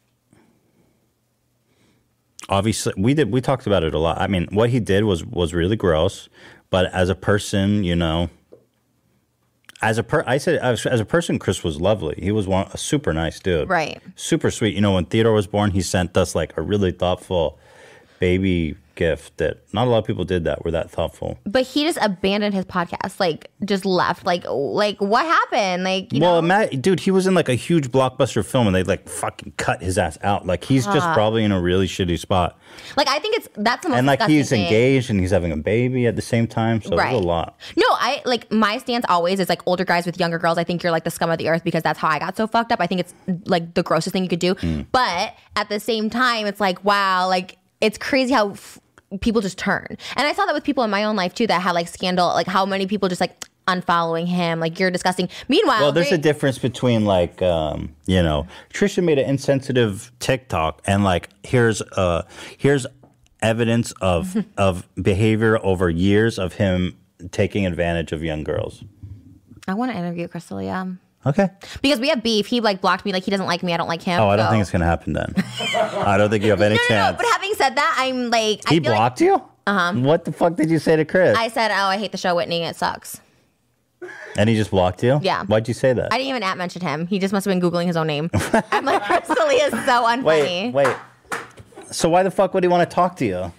obviously we did we talked about it a lot. I mean, what he did was was really gross, but as a person, you know. as a per, I said as, as a person, Chris was lovely. He was one, a super nice dude. Right. Super sweet. You know, when Theodore was born, he sent us like a really thoughtful baby gift that not a lot of people did that. Were that thoughtful. But he just abandoned his podcast, like just left. Like, like what happened? Like, you well, know? Matt, dude, he was in like a huge blockbuster film, and they like fucking cut his ass out. Like he's just Uh. probably in a really shitty spot. Like, I think it's that's the most And like disgusting he's thing. engaged, and he's having a baby at the same time. So Right. it's a lot. No, I like my stance always is like older guys with younger girls. I think you're like the scum of the earth because that's how I got so fucked up. I think it's like the grossest thing you could do. Mm. But at the same time, it's like, wow, like it's crazy how f- people just turn. And I saw that with people in my own life too that had like scandal, like how many people just like unfollowing him, like you're disgusting. Meanwhile, Well, there's they- a difference between like, um, you know, Trisha made an insensitive TikTok, and like here's uh here's evidence of of behavior over years of him taking advantage of young girls. I want to interview Crystalia. Okay. Because we have beef. He like blocked me. Like he doesn't like me. I don't like him. Oh, I don't so- think it's gonna happen then. I don't think you have any no, no, no. chance. But having said that, I'm like, I He feel blocked you? Uh huh. What the fuck did you say to Chris? I said, oh, I hate the show, Whitney. It sucks. And he just blocked you? Yeah. Why'd you say that? I didn't even at mention him. He just must have been Googling his own name. I'm like, Crystalia is so unfunny. Wait, wait. So why the fuck would he want to talk to you?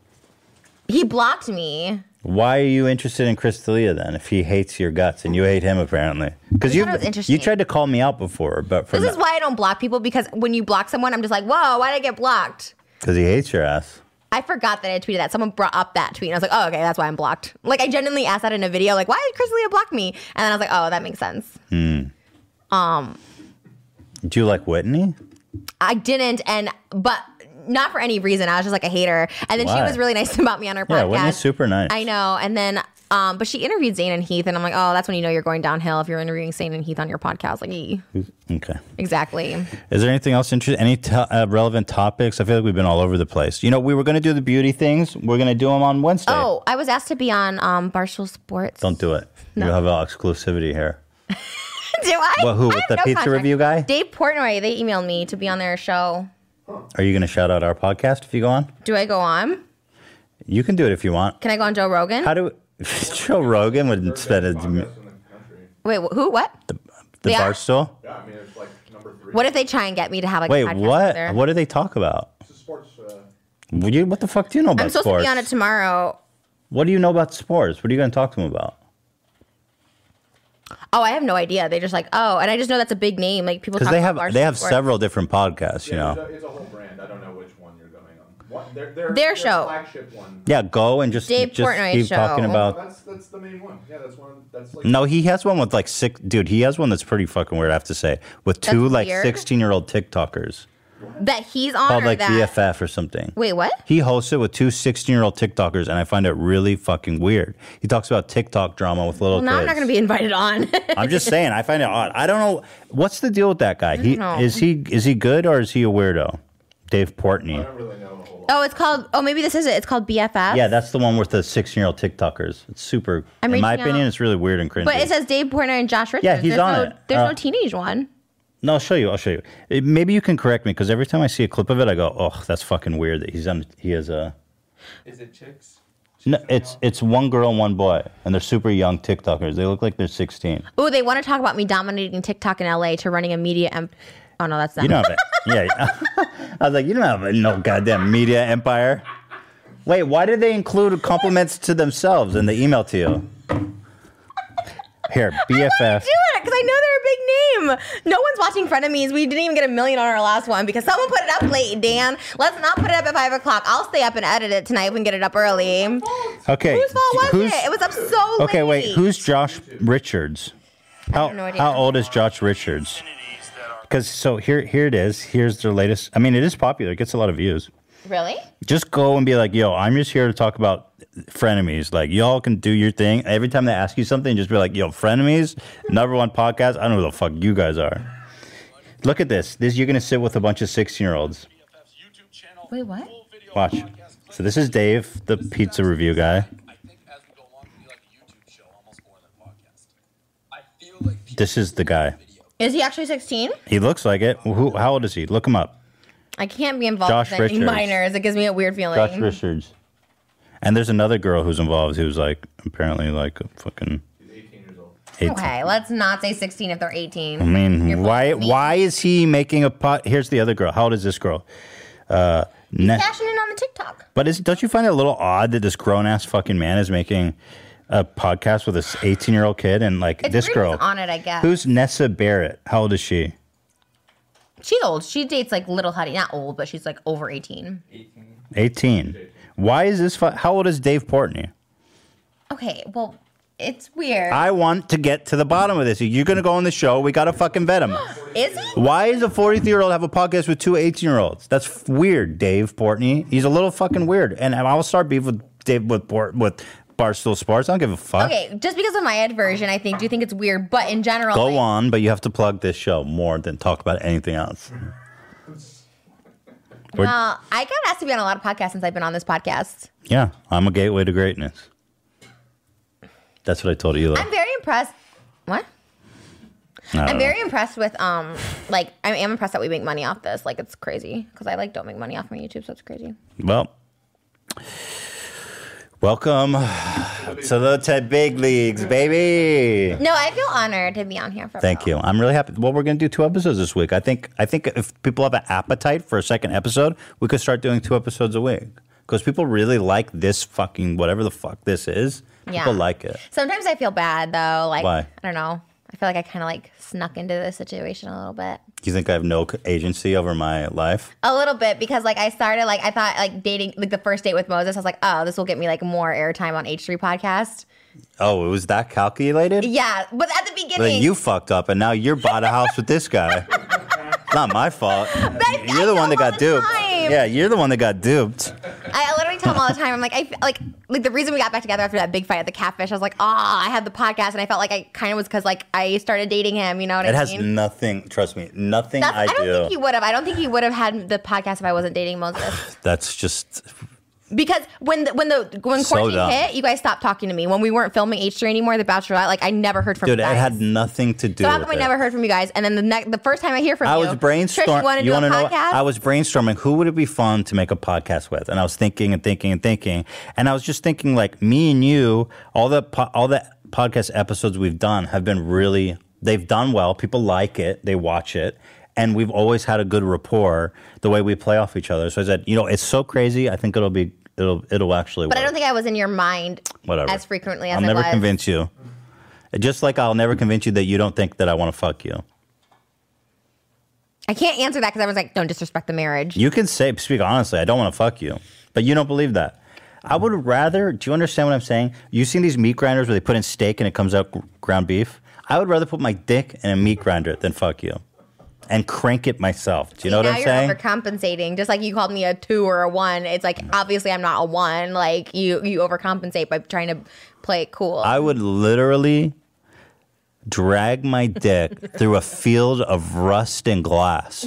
He blocked me. Why are you interested in Chris D'Elia then? If he hates your guts and you hate him apparently, because I you thought it was interesting. you tried to call me out before, but for This is why I don't block people, because when you block someone, I'm just like, whoa, why did I get blocked? because he hates your ass. I forgot that I tweeted that. Someone brought up that tweet, and I was like, oh, okay, that's why I'm blocked. Like, I genuinely asked that in a video, like, why did Crystalia block me? And then I was like, oh, that makes sense. Hmm. Um, Do you like Whitney? I didn't, and but not for any reason. I was just like a hater. And then she Why? was really nice about me on her podcast. Yeah, Whitney's super nice. I know. And then, um, but she interviewed Zayn and Heath, and I'm like, oh, that's when you know you're going downhill if you're interviewing Zayn and Heath on your podcast. Like, ee. Okay. Exactly. Is there anything else interesting? Any to- uh, relevant topics? I feel like we've been all over the place. You know, we were going to do the beauty things. We're going to do them on Wednesday. Oh, I was asked to be on um, Barstool Sports. Don't do it. No. You have an exclusivity here. Do I? Well, who, I with have the no pizza contract. review guy? Dave Portnoy. They emailed me to be on their show. Are you going to shout out our podcast if you go on? Do I go on? You can do it if you want. Can I go on Joe Rogan? How do Joe Rogan would spend a, Wait, wh- who? What? the Yeah. Barstool? Yeah, I mean, it's like number three. What if they try and get me to have like Wait, a podcast what? together? What do they talk about? It's a sports. Uh, Would you, what the fuck do you know about I'm supposed sports? to be on it tomorrow. What do you know about sports? What are you going to talk to them about? Oh, I have no idea. They just like, oh, and I just know that's a big name. Like people Because talk they about have Barstool they have Sports. several different podcasts, you yeah, know. it's, a, it's a whole brand. I don't know which one you're going on. What, their, their, Their show. flagship one. Yeah, go and just Dave just Portnoy's keep show. talking about. That's that's the main one. Yeah, that's one. That's like. No, he has one with like six. Dude, he has one that's pretty fucking weird. I have to say, with two That's like weird. sixteen-year-old TikTokers That he's on called or like that. B F F or something. Wait, what? He hosts it with two sixteen-year-old TikTokers, and I find it really fucking weird. He talks about TikTok drama with little Well, now kids. I'm not going to be invited on. I'm just saying, I find it odd. I don't know what's the deal with that guy. He know. is he is he good or is he a weirdo? Dave Portnoy. Oh, it's called. Oh, maybe this is it. It's called B F F. Yeah, that's the one with the sixteen-year-old TikTokers. It's super. I'm in my reaching opinion, out. it's really weird and cringy. But it says Dave Portnoy and Josh Richards. Yeah, he's there's on no, it. There's Uh, no teenage one. No, I'll show you. I'll show you. It- maybe you can correct me because every time I see a clip of it, I go, "Oh, that's fucking weird that he's on." He has a. Is it chicks? No, it's it's one girl and one boy, and they're super young TikTokers. They look like they're sixteen. Oh, they want to talk about me dominating TikTok in L A to running a media. Emp- oh no, that's not. You don't have it. Yeah, I was like, you don't have a, no goddamn media empire. Wait, why did they include compliments to themselves in the email to you? Here, B F F. Do it because I know they're a big name. No one's watching Frenemies. We didn't even get a million on our last one because someone put it up late, Dan. Let's not put it up at five o'clock. I'll stay up and edit it tonight. We can get it up early. Okay. Whose fault was who's- it? It was up so late. Okay, wait. Who's Josh Richards? How have no idea. how old is Josh Richards? Because so here here it is. Here's their latest. I mean, it is popular. It gets a lot of views. Really? Just go and be like, yo, I'm just here to talk about frenemies. Like, y'all can do your thing. Every time they ask you something, just be like, yo, frenemies, number one podcast. I don't know who the fuck you guys are. Look at this. This you're gonna sit with a bunch of sixteen-year-olds. Wait, what? Watch. So this is Dave, the pizza review guy. This is the guy. Is he actually sixteen? He looks like it. Who? How old is he? Look him up. I can't be involved Josh with any Richards. minors. It gives me a weird feeling. Josh Richards. And there's another girl who's involved who's like apparently like a fucking eighteen. Okay, let's not say sixteen if they're eighteen. I mean, why why is he making a pot? Here's the other girl. How old is this girl? Uh, ne- Cashing in on the TikTok. but is, don't you find it a little odd that this grown-ass fucking man is making a podcast with this eighteen-year-old kid? And, like, It's this weird girl. he's on it, I guess. Who's Nessa Barrett? How old is she? She's old. She dates like little Huddy. Not old, but she's like over eighteen. eighteen. Why is this... Fu- How old is Dave Portnoy? Okay, well, it's weird. I want to get to the bottom of this. You're going to go on the show. We got to fucking vet him. Is he? Why does a forty-three-year-old have a podcast with two eighteen-year-olds? That's f- weird, Dave Portnoy. He's a little fucking weird. And I'll start beef with Dave with Port, with Barstool Sports. I don't give a fuck. Okay, just because of my aversion, I think, do you think it's weird? But in general, Go like, on, but you have to plug this show more than talk about anything else. We're- well, I got asked to be on a lot of podcasts since I've been on this podcast. Yeah, I'm a gateway to greatness. That's what I told Eli. I'm very impressed. What? I don't I'm know. very impressed with um, like I am impressed that we make money off this. Like it's crazy because I like don't make money off my YouTube, so it's crazy. Well, welcome to the Ted Big Leagues, baby. No, I feel honored to be on here. For Thank you. I'm really happy. Well, we're going to do two episodes this week. I think. I think if people have an appetite for a second episode, we could start doing two episodes a week because people really like this fucking whatever the fuck this is. Yeah. People like it. Sometimes I feel bad though. Like Why? I don't know. I feel like I kind of like snuck into this situation a little bit. You think I have no agency over my life? A little bit because like I started like I thought like dating like the first date with Moses. I was like, oh, this will get me like more airtime on H three podcast. Oh, it was that calculated? Yeah, but at the Well, beginning, then you fucked up, and now you're bought a house with this guy. Not my fault. You're the one that got duped. time. Yeah, you're the one that got duped. I literally tell him all the time. I'm like, I feel like like the reason we got back together after that big fight at the Catfish. I was like, oh, I had the podcast, and I felt like I kind of was because like I started dating him. You know what It I has mean? nothing. Trust me, nothing That's, I I don't do. think he would have. I don't think he would have had the podcast if I wasn't dating Moses. That's just Because when the when the when So quarantine dumb. hit, you guys stopped talking to me. When we weren't filming H three anymore, The Bachelorette, like I never heard from dude. you It guys. had nothing to do so how with come I it. never heard from you guys? And then the next, the first time I hear from I you, was Trish, you want brainstorming. to You do a want to know? podcast? I was brainstorming who would it be fun to make a podcast with, and I was thinking and thinking and thinking, and I was just thinking like me and you. All the po- all the podcast episodes we've done have been really. They've done well. People like it. They watch it. And we've always had a good rapport the way we play off each other. So I said, you know, it's so crazy. I think it'll be it'll it'll actually But work. I don't think I was in your mind Whatever. as frequently as I'll I never was. convince you. Just like I'll never convince you that you don't think that I want to fuck you. I can't answer that because I was like, don't disrespect the marriage. You can say, speak honestly, I don't want to fuck you. But you don't believe that. I would rather, do you understand what I'm saying? You've seen these meat grinders where they put in steak and it comes out gr- ground beef? I would rather put my dick in a meat grinder than fuck you. And crank it myself. Do you know what now I'm you're saying? overcompensating. Just like you called me a two or a one. It's like obviously I'm not a one. Like you, you overcompensate by trying to play it cool. I would literally drag my dick through a field of rust and glass.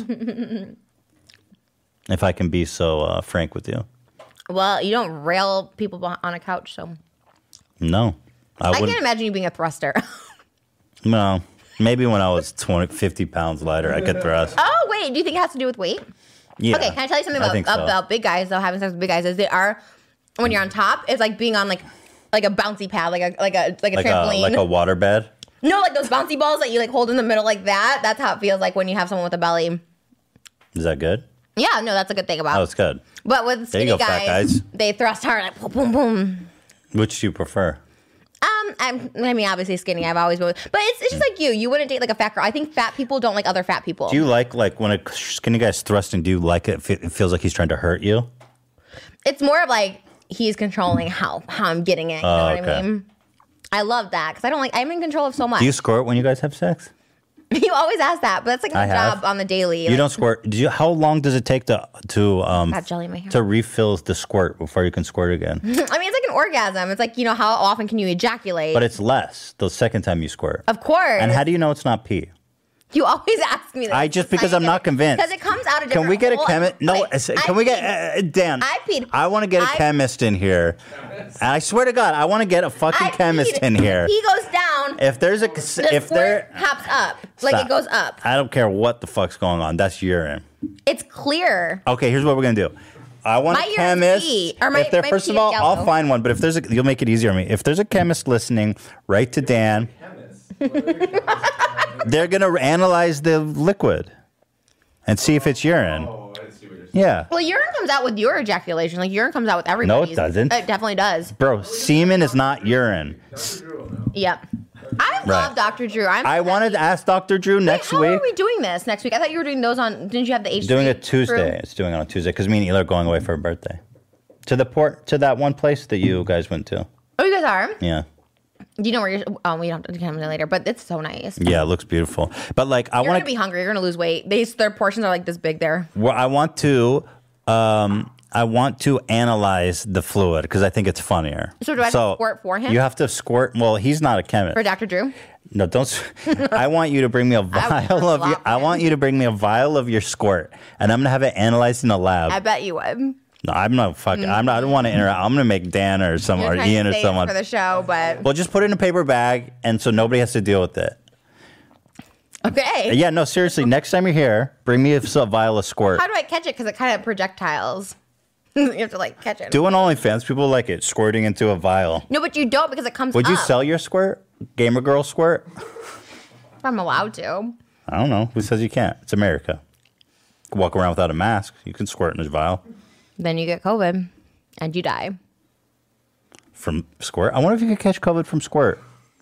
If I can be so uh, frank with you. Well, you don't rail people beh- on a couch, so No. I, I, wouldn't. can't imagine you being a thruster. No. Maybe when I was twenty, fifty pounds lighter, I could thrust. Oh wait, do you think it has to do with weight? Yeah. Okay, can I tell you something I about think so. about big guys though? Having sex with big guys is they are when you're on top, it's like being on like like a bouncy pad, like a like a like a Like a, trampoline. like a water bed? No, like those bouncy balls that you like hold in the middle like that. That's how it feels like when you have someone with a belly. Is that good? Yeah, no, that's a good thing about. Oh, it's good. But with There you skinny go, fat guys, guys. they thrust hard, like boom, boom, boom. Which do you prefer? Um, I'm, I mean, obviously skinny. I've always been, but it's, it's just like you. You wouldn't date like a fat girl. I think fat people don't like other fat people. Do you like, like, when a skinny guy's thrusting, do you like it if it feels like he's trying to hurt you? It's more of like he's controlling how how I'm getting it. You Oh, know what okay. I mean? I love that because I don't like. I'm in control of so much. Do you squirt when you guys have sex? You always ask that, but that's like I my have. job on the daily. You Like, don't squirt. Do you? How long does it take to to um Got jelly in my hair. to refill the squirt before you can squirt again? I mean, it's like an orgasm. It's like you know how often can you ejaculate? But it's less the second time you squirt. Of course. And how do you know it's not pee? You always ask me that. I just because I'm not convinced. Because it comes out a Can we get a different chemist? hole. No, Wait, it's- I can we get peed. uh, Dan? I peed. I want to get a I- chemist in here. And I swear to God, I want to get a fucking I chemist peed. in here. He goes down. If there's a The if there, squirt hops up. Like Stop. it goes up. I don't care what the fuck's going on. That's urine. It's clear. Okay, here's what we're gonna do. I want My a urine's chemist. pee, or my- if there, my first pee of is all, yellow. I'll find one. But if there's a, you'll make it easier on me. If there's a chemist listening, write to Dan. They're going to analyze the liquid and see if it's urine. Yeah. Well, urine comes out with your ejaculation. Like urine comes out with everybody. No, it doesn't. It definitely does. Bro, semen is not urine. Yep. I Right. love Doctor Drew. I'm I wanted to ask Doctor Drew next How week. are we doing this next week? I thought you were doing those on. Didn't you have the H three? Doing it Tuesday. crew? It's doing it on Tuesday because me and Eli are going away for a birthday. To the port, to that one place that you guys went to. Oh, you guys are? Yeah. Do you know where you're? Oh, we don't have to come in later, but it's so nice. Yeah, it looks beautiful. But like, I You're want gonna be hungry. You're gonna lose weight. These their portions are like this big there. Well, I want to, um, I want to analyze the fluid because I think it's funnier. So do I have to squirt for him? You have to squirt. Well, he's not a chemist. For Doctor Drew. No, don't. s- I want you to bring me a vial of your. I want you to bring me a vial of your squirt, and I'm gonna have it analyzed in a lab. I bet you would. No, I'm not fucking. I'm not. I don't want to interact. I'm gonna make Dan or some You're or trying Ian to or save someone. for the show, but Well, just put it in a paper bag, and so nobody has to deal with it. okay. Yeah, no, seriously. Next time you're here, bring me a, a vial of squirt. How do I catch it? Because it kind of projectiles. You have to like catch it. Do an OnlyFans. People like it squirting into a vial. No, but you don't because it comes. Would you up. sell your squirt? Gamer girl squirt? If I'm allowed to. I don't know. Who says you can't? It's America. You can walk around without a mask. You can squirt in this vial. Then you get COVID, and you die. From squirt? I wonder if you could catch COVID from squirt.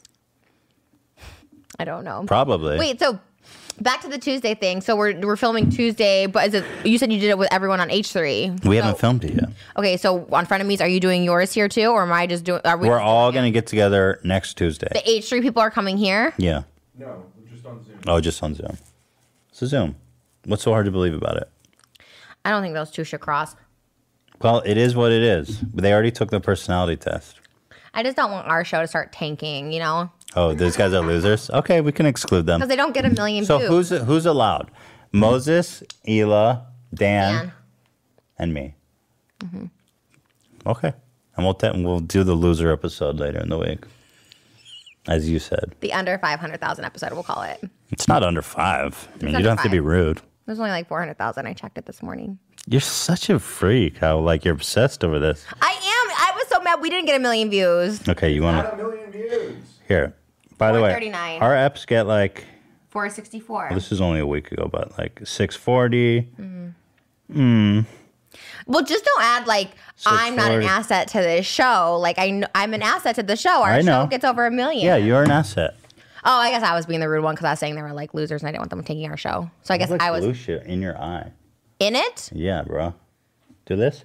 I don't know. Probably. Wait, so back to the Tuesday thing. So we're we're filming Tuesday, but is it? You said you did it with everyone on H three. We So- haven't filmed it yet. Okay, so on Frenemies, are you doing yours here too, or am I just doing? Are we? We're all going to get together next Tuesday. The H three people are coming here. Yeah. No, just on Zoom. Oh, just on Zoom. It's a Zoom. What's so hard to believe about it? I don't think those two should cross. Well, it is what it is. But they already took the personality test. I just don't want our show to start tanking, you know, Oh, these guys are losers? Okay, we can exclude them. because they don't get a million So views. who's who's allowed? Moses, Ela, Dan, Dan. and me. Mhm. Okay. And we'll, te- we'll do the loser episode later in the week. As you said. The under five hundred thousand episode, we'll call it. It's not under five. I mean, you under don't have to be five. rude. There's only like four hundred thousand. I checked it this morning. You're such a freak. How, like, you're obsessed over this. I am. I was so mad we didn't get a million views. Okay, you want Not a to... million views. Here. By the way, four thirty-nine. our apps get, like... four sixty-four. Well, this is only a week ago, but, like, six forty. Mhm. Mm. Well, just don't add like I'm not an forty. asset to this show. Like I, kn- I'm an asset to the show. Our I know. show gets over a million. Yeah, you're an asset. Oh, I guess I was being the rude one because I was saying they were like losers and I didn't want them taking our show. So I guess There's, like, I was blue shit in your eye. in it. Yeah, bro. Do this.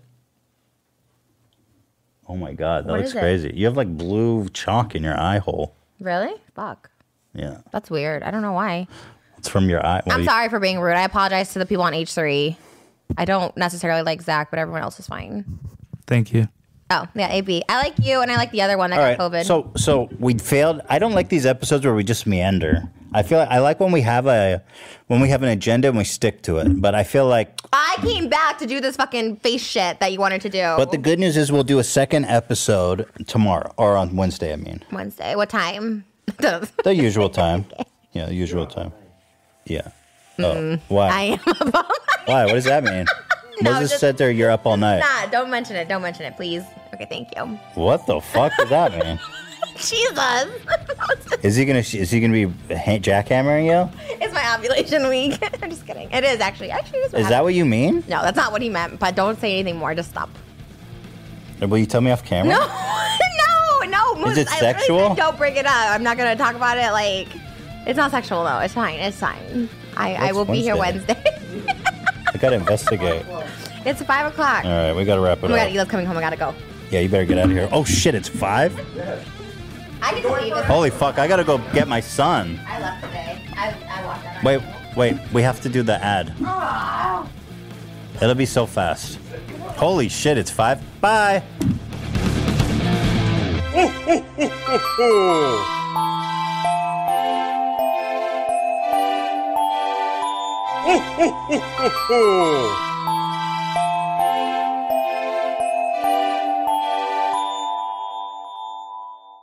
Oh my god, that What looks is it? crazy. You have like blue chalk in your eye hole. Really? Fuck. Yeah, That's weird. I don't know why. it's from your eye. well, I'm you- sorry for being rude. I apologize to the people on H three. I don't necessarily like Zach, but everyone else is fine. Thank you. Oh, yeah, A B. I like you and I like the other one that All right, got COVID. so so we failed. I don't like these episodes where we just meander. I feel like I like when we have a when we have an agenda and we stick to it. But I feel like. I came back to do this fucking face shit that you wanted to do. But the good news is we'll do a second episode tomorrow or on Wednesday. I mean, Wednesday. What time? the usual time. Yeah, the usual time. Yeah. Oh, Mm, why? I am a bum. Why? What does that mean? No, Moses just- said there you're up all night. Nah, don't mention it. Don't mention it, please. Okay, thank you. What the fuck does that mean? Jesus. Is he gonna is he gonna be ha- jackhammering you? It's my ovulation week. I'm just kidding. It is actually. Actually, it is. my Is that what you mean? No, that's not what he meant. But don't say anything more. Just stop. Will you tell me off camera? No, no, no. Moose, it I literally sexual? said don't bring it up. I'm not gonna talk about it. Like, it's not sexual though. It's fine. It's fine. I, I What's will be here Wednesday? Wednesday. I gotta investigate. It's five o'clock. All right, we gotta wrap it Oh my god, up. Eli's coming home. I gotta go. Yeah, you better get out of here. Oh shit, it's five? I get to leave. This. Holy fuck, I gotta go get my son. I left today. I, I walked out. Wait, wait, we have to do the ad. Oh. It'll be so fast. Holy shit, it's five. Bye.